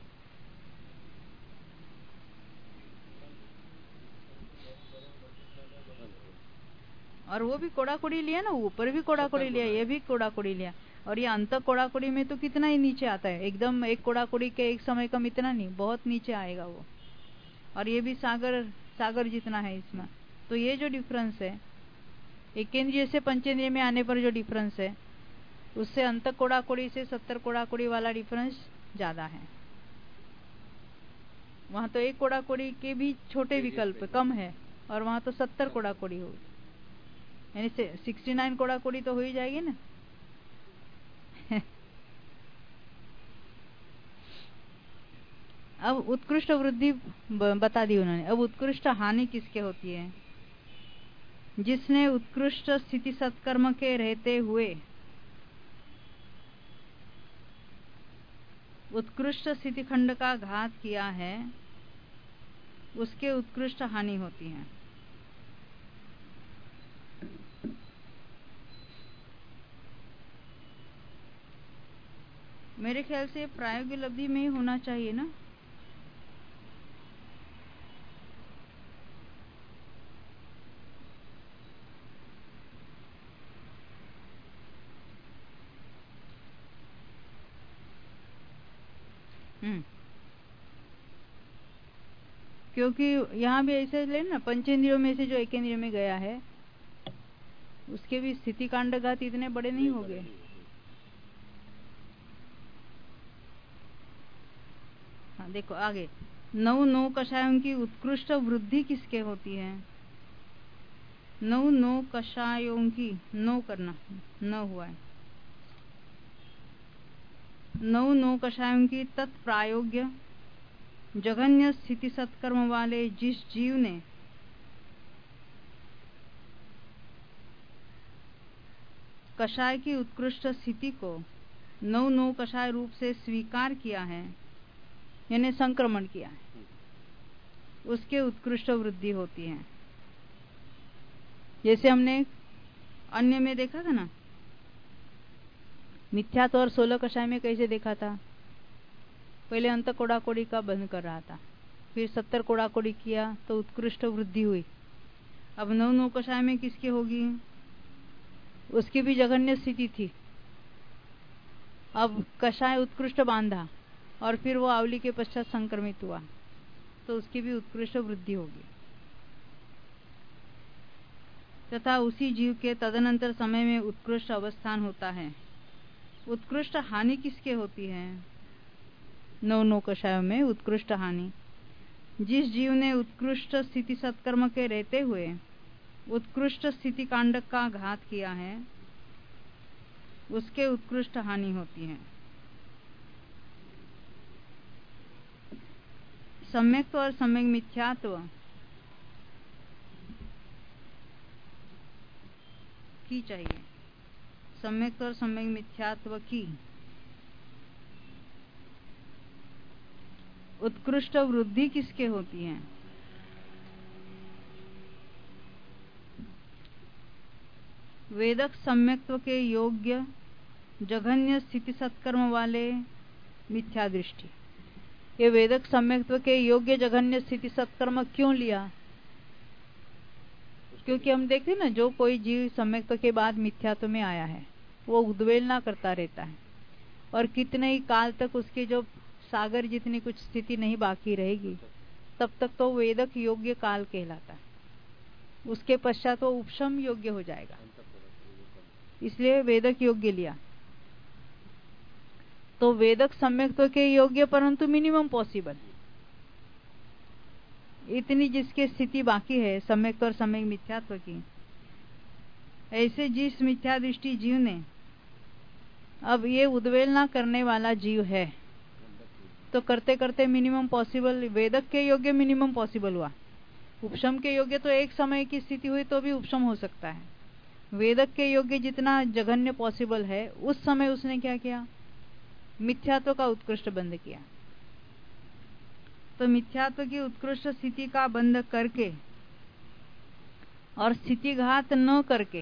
और वो भी कोड़ाकोड़ी लिया ना, ऊपर भी कोड़ाकोड़ी लिया, ये भी कोड़ाकोड़ी लिया। और ये अंत कोड़ाकोड़ी में तो कितना ही नीचे आता है, एकदम एक कोड़ाकोड़ी के एक समय कम इतना नहीं, बहुत नीचे आएगा वो। और ये भी सागर सागर जितना है इसमें। तो ये जो डिफरेंस है एकेंद्रिय से पंचेंद्रिय में आने पर जो डिफरेंस है, उससे अंत कोड़ाकोड़ी से सत्तर कोड़ाकोड़ी वाला डिफरेंस ज्यादा है। वहां तो एक कोड़ा कोड़ी के भी छोटे विकल्प कम है, और वहां तो सत्तर कोड़ा कोड़ी हो, यानी सिक्सटी नाइन कोड़ा कोड़ी तो हो ही जाएगी ना। अब उत्कृष्ट वृद्धि बता दी उन्होंने। अब उत्कृष्ट हानि किसके होती है? जिसने उत्कृष्ट स्थिति सत्कर्म के रहते हुए उत्कृष्ट स्थिति खंड का घात किया है, उसके उत्कृष्ट हानि होती है। मेरे ख्याल से प्रायोगिक लब्धि में ही होना चाहिए ना। हम्म क्योंकि यहाँ भी ऐसे ले ना, पंचेंद्रियों में से जो एक इंद्रिय में गया है उसके भी स्थिति कांडघात इतने बड़े नहीं हो गए। हाँ देखो आगे, नौ नौ कषायों की उत्कृष्ट वृद्धि किसके होती है? नौ नौ कषायों की, नौ करना न हुआ है, नौ नौ कषायों की तत्प्रायोग्य जघन्य स्थिति सत्कर्म वाले जिस जीव ने कषाय की उत्कृष्ट स्थिति को नौ नौ कषाय रूप से स्वीकार किया है, यानी संक्रमण किया है, उसके उत्कृष्ट वृद्धि होती है। जैसे हमने अन्य में देखा था ना, मिथ्यात्व और सोलह कषाय में कैसे देखा था? पहले अंत कोड़ा कोड़ी का बंद कर रहा था, फिर सत्तर कोड़ा कोड़ी किया तो उत्कृष्ट वृद्धि हुई। अब नौ नौ कषाय में किसकी होगी? उसकी भी जघन्य स्थिति थी। अब कषाय उत्कृष्ट बांधा और फिर वो आवली के पश्चात संक्रमित हुआ, तो उसकी भी उत्कृष्ट वृद्धि होगी। तथा उसी जीव के तदनंतर समय में उत्कृष्ट अवस्थान होता है। उत्कृष्ट हानि किसके होती है? नौ नौ कषायों में उत्कृष्ट हानि जिस जीव ने उत्कृष्ट स्थिति सत्कर्म के रहते हुए उत्कृष्ट स्थिति कांडक का घात किया है, उसके उत्कृष्ट हानि होती है। सम्यक्त्व और सम्यक मिथ्यात्व की चाहिए। सम्यक्त्व और सम्यक मिथ्यात्व की उत्कृष्ट वृद्धि किसके होती है? वेदक सम्यक्त्व के योग्य जघन्य स्थिति सत्कर्म वाले मिथ्या दृष्टि। ये वेदक सम्यक्त्व के योग्य जघन्य स्थिति सत्कर्म क्यों लिया? क्योंकि हम देखते ना, जो कोई जीव सम्यक्त्व के बाद मिथ्यात्व में आया है वो उद्वेलना करता रहता है, और कितने ही काल तक उसके जो सागर जितनी कुछ स्थिति नहीं बाकी रहेगी, तब तक तो वेदक योग्य काल कहलाता है। उसके पश्चात वो उपशम योग्य हो जाएगा, इसलिए वेदक योग्य लिया। तो वेदक सम्यक्त्व के योग्य परंतु मिनिमम पॉसिबल, इतनी जिसकी स्थिति बाकी है सम्यक्त्व और सम्यक मिथ्यात्व की, ऐसे जिस मिथ्या दृष्टि जीव ने, अब ये उद्वेलना करने वाला जीव है, तो करते करते मिनिमम पॉसिबल, वेदक के योग्य मिनिमम पॉसिबल हुआ। उपशम के योग्य तो एक समय की स्थिति हुई तो भी उपशम हो सकता है। वेदक के योग्य जितना जघन्य पॉसिबल है, उस समय उसने क्या किया? मिथ्यात्व का उत्कृष्ट बंध किया। तो मिथ्यात्व की उत्कृष्ट स्थिति का बंध करके और स्थितिघात न करके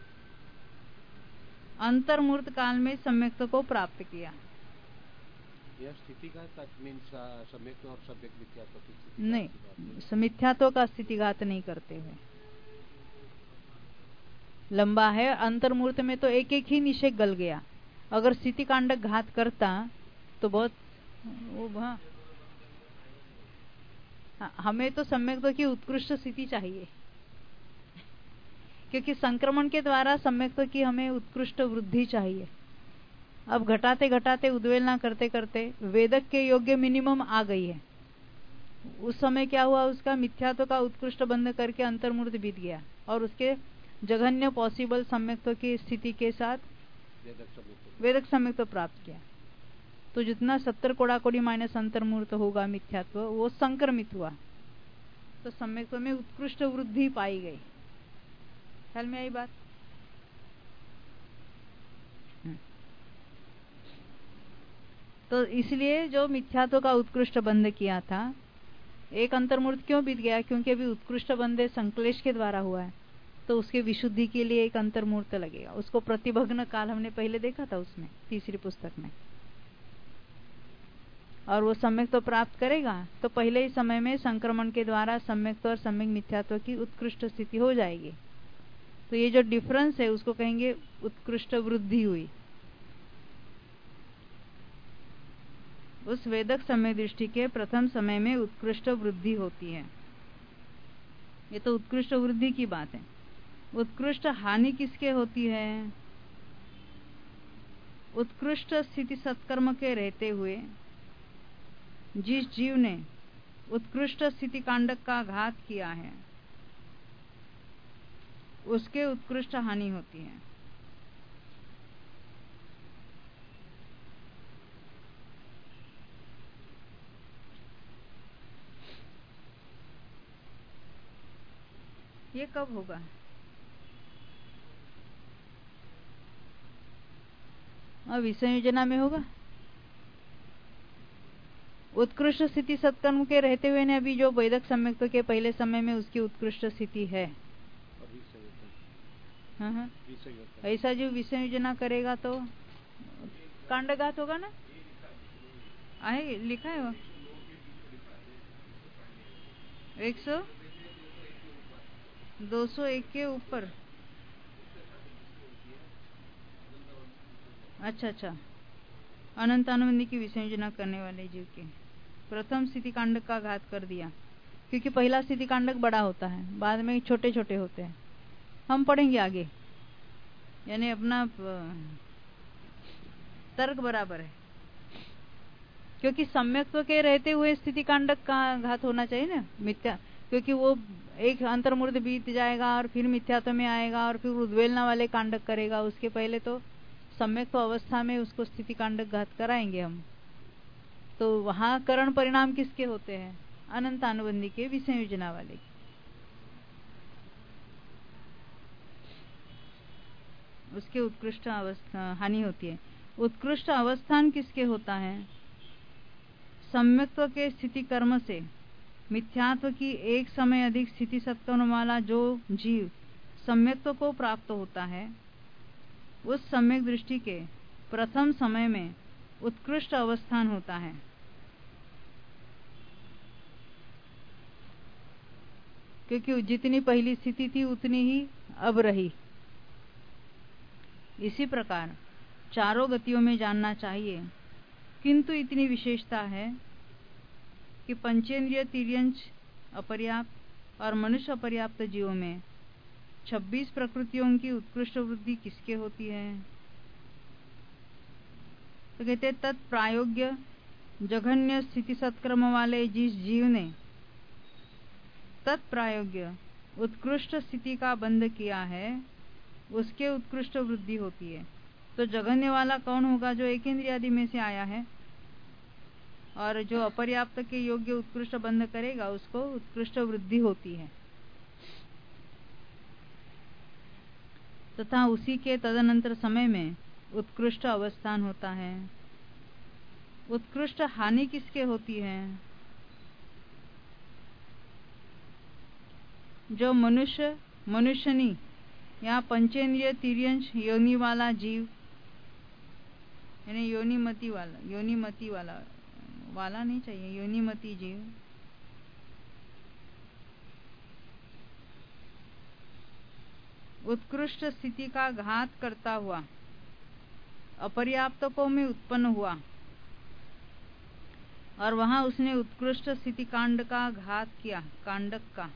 अंतर्मूर्त काल में सम्यक्त्व को प्राप्त किया। यह स्थितिघात मीन्स सम्यक्त्व और सम्यक मिथ्यात्व की स्थिति नहीं, मिथ्यात्व का स्थितिघात नहीं करते हुए। लंबा है, अंतर्मूर्त में तो एक एक ही निषेध गल गया। अगर स्थिति कांडक घात करता तो बहुत वो हाँ, हमें तो सम्यक्त्व की उत्कृष्ट स्थिति चाहिए, क्योंकि संक्रमण के द्वारा सम्यक्त्व की हमें उत्कृष्ट वृद्धि चाहिए। अब घटाते घटाते उद्वेलना करते करते वेदक के योग्य मिनिमम आ गई है, उस समय क्या हुआ, उसका मिथ्यात्व का उत्कृष्ट बंध करके अंतर्मूर्त बीत गया और उसके जघन्य पॉसिबल सम्यक्त्व की स्थिति के साथ वेदक सम्यक्त्व प्राप्त किया। तो जितना सत्तर कोड़ा कोड़ी माइनस अंतर्मूर्त होगा मिथ्यात्व, वो संक्रमित हुआ, तो सम्यक्त्व में उत्कृष्ट वृद्धि पाई गई। ख्याल में आई बात? तो इसलिए जो मिथ्यात्व का उत्कृष्ट बंध किया था, एक अंतर्मूर्त क्यों बीत गया? क्योंकि अभी उत्कृष्ट बंधे संक्लेश के द्वारा हुआ है, तो उसके विशुद्धि के लिए एक अंतर्मूर्त लगेगा। उसको प्रतिभग्न काल हमने पहले देखा था उसमें, तीसरी पुस्तक में। और वो सम्यक तो प्राप्त करेगा तो पहले ही समय में संक्रमण के द्वारा सम्यक और सम्यक मिथ्यात्व की उत्कृष्ट स्थिति हो जाएगी। तो ये जो डिफरेंस है उसको कहेंगे उत्कृष्ट वृद्धि हुई। उस वेदक समय दृष्टि के प्रथम समय में उत्कृष्ट वृद्धि होती है। ये तो उत्कृष्ट वृद्धि की बात है। उत्कृष्ट हानि किसके होती है? उत्कृष्ट स्थिति सत्कर्म के रहते हुए जिस जीव ने उत्कृष्ट स्थिति कांडक का घात किया है, उसके उत्कृष्ट हानि होती है। ये कब होगा? और विसंयोजना में होगा। उत्कृष्ट स्थिति सत्कर्म के रहते हुए ने अभी जो वैदक सम्यक्त्व के पहले समय में उसकी उत्कृष्ट स्थिति है। हाँ हाँ, ऐसा जो विसंयोजना करेगा तो कांडघात होगा ना? आए लिखा है वो एक सौ दो सौ एक के ऊपर। अच्छा अच्छा, अनंत अनुबंधी की विसंयोजना करने वाले जीव के प्रथम स्थिति कांडक का घात कर दिया, क्योंकि पहला स्थिति कांडक बड़ा होता है, बाद में छोटे छोटे होते हैं। हम पढ़ेंगे आगे, यानी अपना तर्क बराबर है, क्योंकि सम्यक्त्व के रहते हुए स्थिति कांडक का घात होना चाहिए ना मिथ्या, क्योंकि वो एक अंतर्मूर्त बीत जाएगा और फिर मिथ्यात्व में आएगा और फिर उद्वेलना वाले कांडक करेगा। उसके पहले तो सम्यक्त्व अवस्था में उसको स्थिति कांडक घात कराएंगे हम। तो वहां करण परिणाम किसके होते हैं? अनंत अनुबंधी के विसंयोजना वाले। उसके उत्कृष्ट अवस्था हानि होती है। उत्कृष्ट अवस्थान किसके होता है? सम्यक्त्व के स्थिति कर्म से मिथ्यात्व की एक समय अधिक स्थिति सत्कर्म वाला जो जीव सम्यक्त्व को प्राप्त होता है, उस सम्यक दृष्टि के प्रथम समय में उत्कृष्ट अवस्थान होता है। क्योंकि जितनी पहली स्थिति थी उतनी ही अब रही। इसी प्रकार चारों गतियों में जानना चाहिए, किंतु इतनी विशेषता है कि पंचेंद्रिय तिर्यंच अपर्याप्त और मनुष्य अपर्याप्त जीवों में छब्बीस प्रकृतियों की उत्कृष्ट वृद्धि किसके होती है? तो कहते तत्प्रायोग्य जघन्य स्थिति सत्कर्म वाले जिस जीव ने तत्प्रायोग्य उत्कृष्ट स्थिति का बंध किया है, उसके उत्कृष्ट वृद्धि होती है। तो जघन्य वाला कौन होगा? जो एक इंद्रिय आदि में से आया है, और जो अपर्याप्त के योग्य उत्कृष्ट बंध करेगा उसको उत्कृष्ट वृद्धि होती है। तथा उसी के तदनंतर समय में उत्कृष्ट अवस्थान होता है। उत्कृष्ट हानि किसके होती है? जो मनुष्य मनुष्यनी या पंचेंद्रिय तिर्यंश योनि वाला जीव, यानी योनिमति वाला योनिमति वाला वाला नहीं चाहिए योनिमति जीव उत्कृष्ट स्थिति का घात करता हुआ अपर्याप्तकों में उत्पन्न हुआ और वहां उसने उत्कृष्ट स्थिति कांड का घात किया, कांडक का।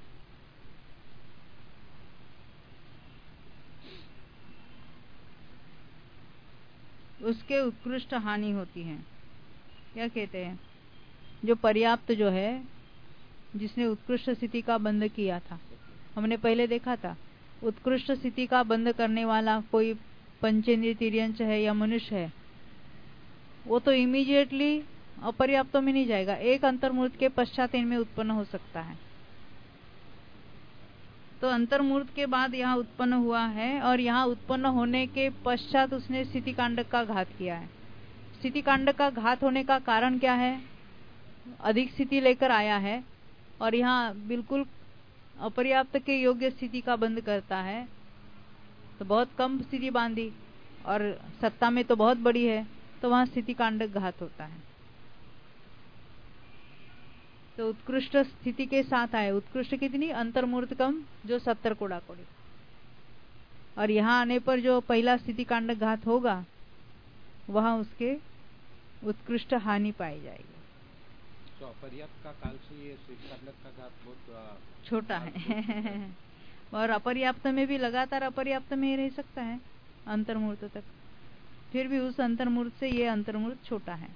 उसके उत्कृष्ट हानि होती है। क्या कहते हैं? जो पर्याप्त जो है जिसने उत्कृष्ट स्थिति का बंध किया था। हमने पहले देखा था उत्कृष्ट स्थिति का बंध करने वाला कोई पंचेंद्रिय तिर्यंच है या मनुष्य है, वो तो इमीडिएटली अपर्याप्त में नहीं जाएगा, एक अंतर्मूर्त के पश्चात इनमें उत्पन्न हो सकता है। तो अंतर्मूर्त के बाद यहाँ उत्पन्न हुआ है और यहाँ उत्पन्न होने के पश्चात उसने स्थिति कांड का घात किया है। स्थिति कांड का घात होने का कारण क्या है? अधिक स्थिति लेकर आया है और यहाँ बिल्कुल अपर्याप्त के योग्य स्थिति का बंध करता है, तो बहुत कम स्थिति बांधी और सत्ता में तो बहुत बड़ी है, तो वहां स्थिति कांड घात होता है। तो उत्कृष्ट स्थिति के साथ आए, उत्कृष्ट कितनी? अंतर्मूर्त कम जो सत्तर कोड़ा कोड़ी, और यहाँ आने पर जो पहला स्थिति कांड घात होगा वहां उसके उत्कृष्ट हानि पाई जाएगी। तो अपर्याप्त का काल से ये स्थिति कांड का घात बहुत छोटा है और अपर्याप्त में भी लगातार अपर्याप्त में ही रह सकता है अंतर्मूर्त तक, फिर भी उस अंतर्मूर्त से ये अंतर्मूर्त छोटा है।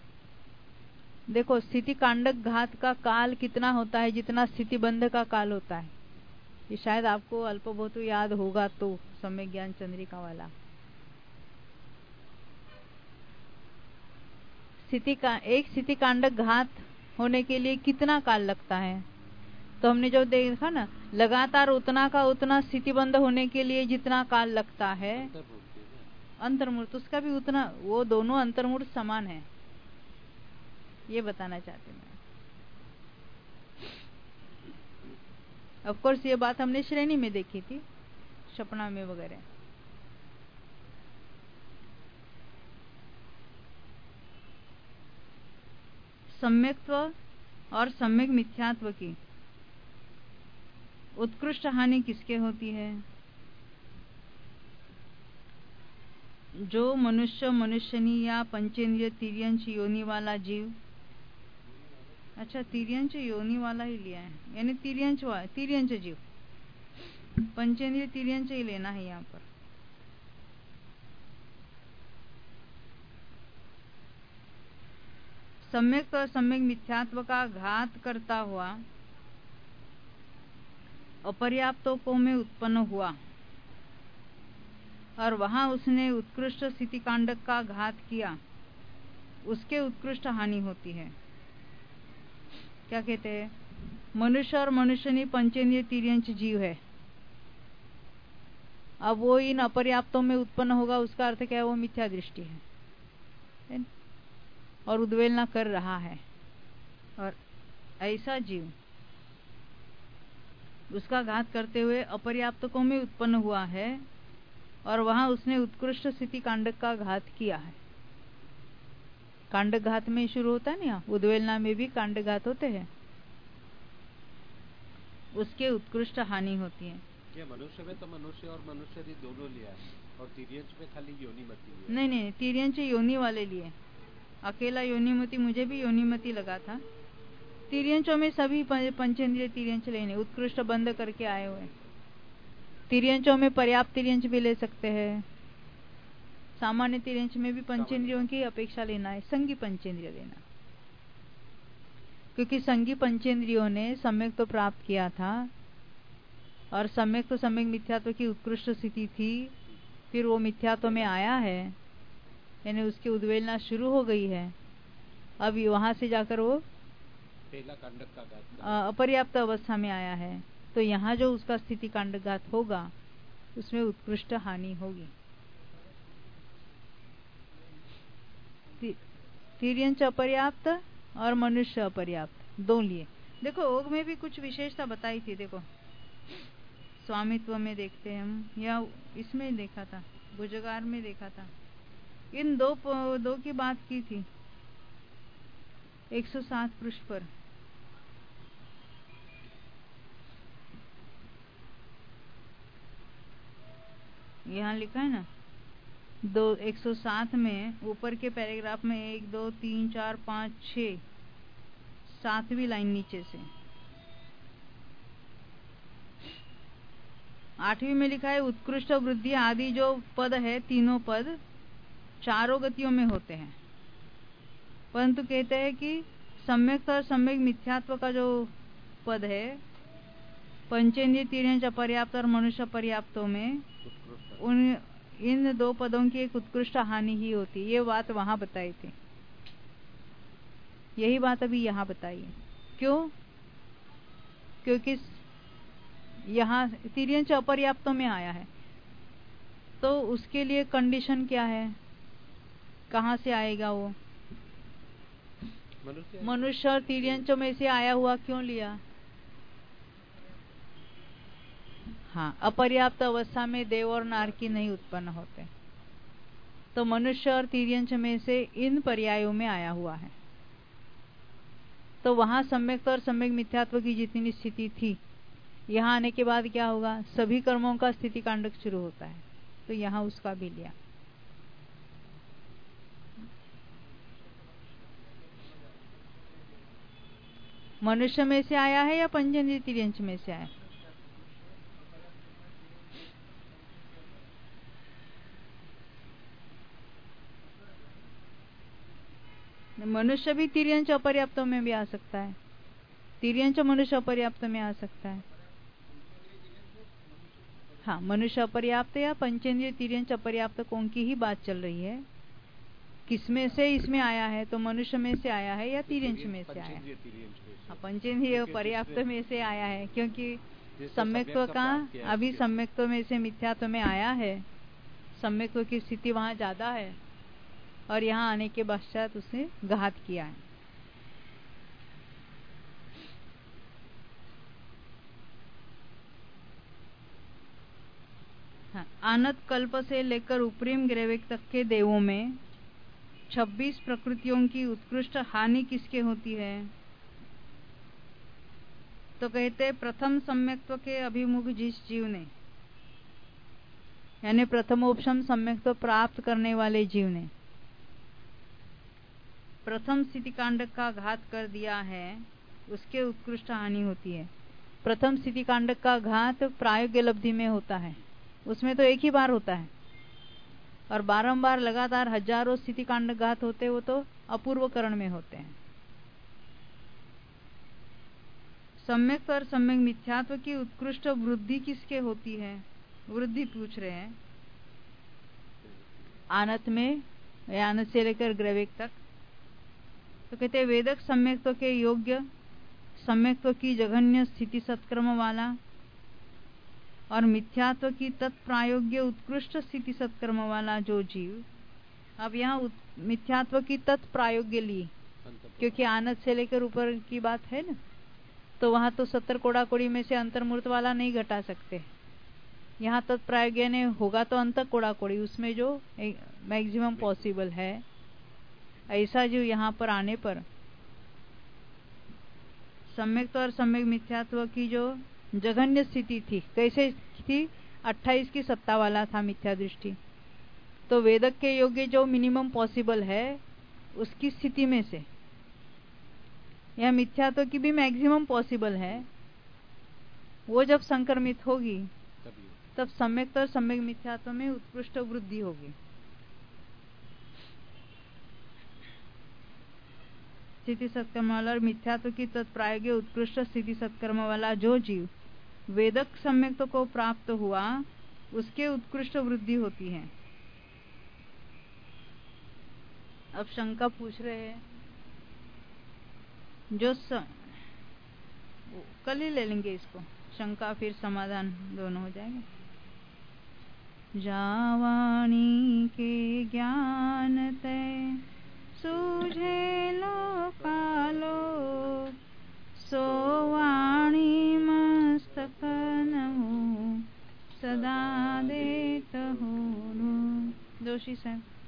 देखो स्थिति कांडक घात का काल कितना होता है, जितना स्थिति बंध का काल होता है। ये शायद आपको अल्प बहुत याद होगा, तो सम्यक ज्ञान चंद्रिका वाला स्थिति का एक स्थिति कांडक घात होने के लिए कितना काल लगता है, तो हमने जो देखा ना, लगातार उतना का उतना स्थिति बंध होने के लिए जितना काल लगता है अंतर्मूर्त, उसका भी उतना, वो दोनों अंतर्मूर्त समान है, ये बताना चाहते हैं। ऑफ कोर्स ये बात हमने श्रेणी में देखी थी, सपना में वगैरह। सम्यक्त्व और सम्यक मिथ्यात्व की उत्कृष्ट हानि किसके होती है? जो मनुष्य, मनुष्यनी या पंचेंद्रिय तिर्यंच योनि वाला जीव, अच्छा तिर्यंच योनि वाला ही लिया है, यानी तिर्यंच तिर्यंच जीव, पंचेंद्रिय तिर्यंच ही लेना है यहाँ पर। सम्यक और सम्यक मिथ्यात्व का घात करता हुआ अपर्याप्तों में उत्पन्न हुआ और वहां उसने उत्कृष्ट स्थिति कांडक का घात किया, उसके उत्कृष्ट हानि होती है। क्या कहते हैं? मनुष्य और मनुष्यनी पंचेंद्रिय तिर्यंच जीव है, अब वो इन अपर्याप्तों में उत्पन्न होगा, उसका अर्थ क्या है? वो मिथ्या दृष्टि है और उद्वेलना कर रहा है। और ऐसा जीव उसका घात करते हुए अपर्याप्तकों में उत्पन्न हुआ है और वहां उसने उत्कृष्ट स्थिति कांडक का घात किया है। कांडक घात में शुरू होता है ना, उद्वेलना में भी कांडक घात होते हैं, उसके उत्कृष्ट हानि होती है। ये मनुष्य में तो मनुष्य और मनुष्य दोनों लिया है और तिर्यंच में खाली योनिमति लिया। नहीं नहीं, तिर्यंच योनि वाले लिए, अकेला योनिमति मुझे भी योनिमति लगा था। तिर्यंचों में सभी पंचेंद्रिय तिर्यंच लेने, उत्कृष्ट बंद करके आए हुए। तिर्यंचों में पर्याप्त तिर्यंच भी ले सकते हैं, सामान्य तिर्यंच में भी पंचेंद्रियों की अपेक्षा लेना है, संगी पंचेंद्रिय लेना, क्योंकि संगी पंचेंद्रियों ने सम्यक तो प्राप्त किया था और सम्यक तो सम्यक मिथ्यात्व की उत्कृष्ट स्थिति थी, फिर वो मिथ्यात्व में आया है, यानी उसकी उद्वेलना शुरू हो गई है। अब वहां से जाकर वो पहला कांडक का घात अपर्याप्त अवस्था में आया है, तो यहाँ जो उसका स्थिति कांडघात होगा उसमें उत्कृष्ट हानि होगी। तिर्यंच अपर्याप्त और मनुष्य अपर्याप्त दो लिए। देखो योग में भी कुछ विशेषता बताई थी, देखो स्वामित्व में देखते हैं हम, या इसमें देखा था, भुजगार में देखा था, इन दो दो की बात की थी एक सौ सात पृष्ठ पर। यहाँ लिखा है ना, दो एक सौ सात में ऊपर के पैराग्राफ में एक दो तीन चार पाँच छः सातवीं लाइन नीचे से, आठवीं में लिखा है उत्कृष्ट वृद्धि आदि जो पद है, तीनों पद चारों गतियों में होते हैं, परंतु कहते हैं कि सम्यक और सम्यक मिथ्यात्व का जो पद है, पंचेंद्रिय तीर्यंच अपर्याप्त और मनुष्य पर्याप्तों में, उन इन दो पदों की एक उत्कृष्ट हानि ही होती। ये बात वहां बताई थी, यही बात अभी यहाँ बताई है। क्यों? क्योंकि यहाँ तीर्यंच अपर्याप्तों में आया है, तो उसके लिए कंडीशन क्या है, कहाँ से आएगा वो? मनुष्य और तीर्यंचों में से आया हुआ क्यों लिया? हाँ, अपर्याप्त अवस्था में देव और नारकी नहीं उत्पन्न होते, तो मनुष्य और तीर्यंच में से इन पर्यायों में आया हुआ है। तो वहां सम्यक और सम्यक मिथ्यात्व की जितनी स्थिति थी, यहाँ आने के बाद क्या होगा? सभी कर्मों का स्थिति कांडक शुरू होता है, तो यहाँ उसका भी लिया। मनुष्य में से आया है या पंचेंद्रिय तीर्यंच में से आया? मनुष्य भी तीर्यंच अपर्याप्तों में भी आ सकता है, तीर्यंच मनुष्य अपर्याप्त में आ सकता है। हाँ, मनुष्य अपर्याप्त या पंचेंद्रिय तीर्यंच अपर्याप्त कौन की ही बात चल रही है। किसमें से इसमें आया है? तो मनुष्य में से आया है या तीर्यंच में से आया है? हाँ, पंचेंद्रिय पर्याप्त में से आया है, क्योंकि सम्यक्त्व का अभी सम्यक्त्व में से मिथ्यात्व में आया है, सम्यक्त्व की स्थिति वहां ज्यादा है, और यहाँ आने के पश्चात उसने घात किया है। हाँ, आनत कल्प से लेकर उपरिम ग्रेविक तक के देवों में छब्बीस प्रकृतियों की उत्कृष्ट हानि किसके होती है? तो कहते प्रथम सम्यक्त्व के अभिमुख जिस जीव ने, यानी प्रथमोपशम सम्यक्त्व प्राप्त करने वाले जीव ने प्रथम स्थिति कांडक का घात कर दिया है, उसके उत्कृष्ट हानि होती है। प्रथम स्थिति कांडक का घात प्रायोग्य लब्धि में होता है, उसमें तो एक ही बार होता है, और बारंबार लगातार हजारों स्थिति कांडक घात होते, वो तो अपूर्वकरण में होते हैं। सम्यक और सम्यक मिथ्यात्व की उत्कृष्ट वृद्धि किसके होती है? वृद्धि पूछ रहे हैं। आनत में, आनत से लेकर ग्रवेक तक, तो कहते हैं वेदक सम्यक्त्व के योग्य, सम्यक्त्व की जघन्य स्थिति सत्कर्म वाला और मिथ्यात्व की तत्प्रायोग्य उत्कृष्ट स्थिति सत्कर्म वाला जो जीव। अब यहाँ मिथ्यात्व की तत्प्रायोग्य ली, क्योंकि आनत से लेकर ऊपर की बात है ना, तो वहां तो सत्तर कोड़ा कोड़ी में से अंतर्मूर्त वाला नहीं घटा सकते। यहाँ तत्प्रायोग्य ने होगा तो अंतर कोड़ा कोड़ी, उसमें जो मैक्सिमम पॉसिबल है, ऐसा जो यहाँ पर आने पर सम्यक और सम्यक मिथ्यात्व की जो जघन्य स्थिति थी, कैसे थी? अट्ठाईस की सत्ता वाला था मिथ्या दृष्टि, तो वेदक के योग्य जो मिनिमम पॉसिबल है उसकी स्थिति में से यह मिथ्यात्व की भी मैक्सिमम पॉसिबल है, वो जब संक्रमित होगी तब सम्यक और सम्यक मिथ्यात्व में उत्कृष्ट वृद्धि होगी। स्थिति सत्कर्म वाला और मिथ्यात्व की तत्प्रायोग्य उत्कृष्ट स्थिति सत्कर्म वाला जो जीव वेदक सम्यक्त्व को प्राप्त हुआ, उसके उत्कृष्ट वृद्धि होती है। अब शंका पूछ रहे हैं, जो स... कल ही ले लेंगे इसको, शंका फिर समाधान दोनों हो जाएंगे। जावाणी के ज्ञान तय सूझे लो कालो, सोवाणी मस्तक नमो सदा देत हो। जोशी साहब।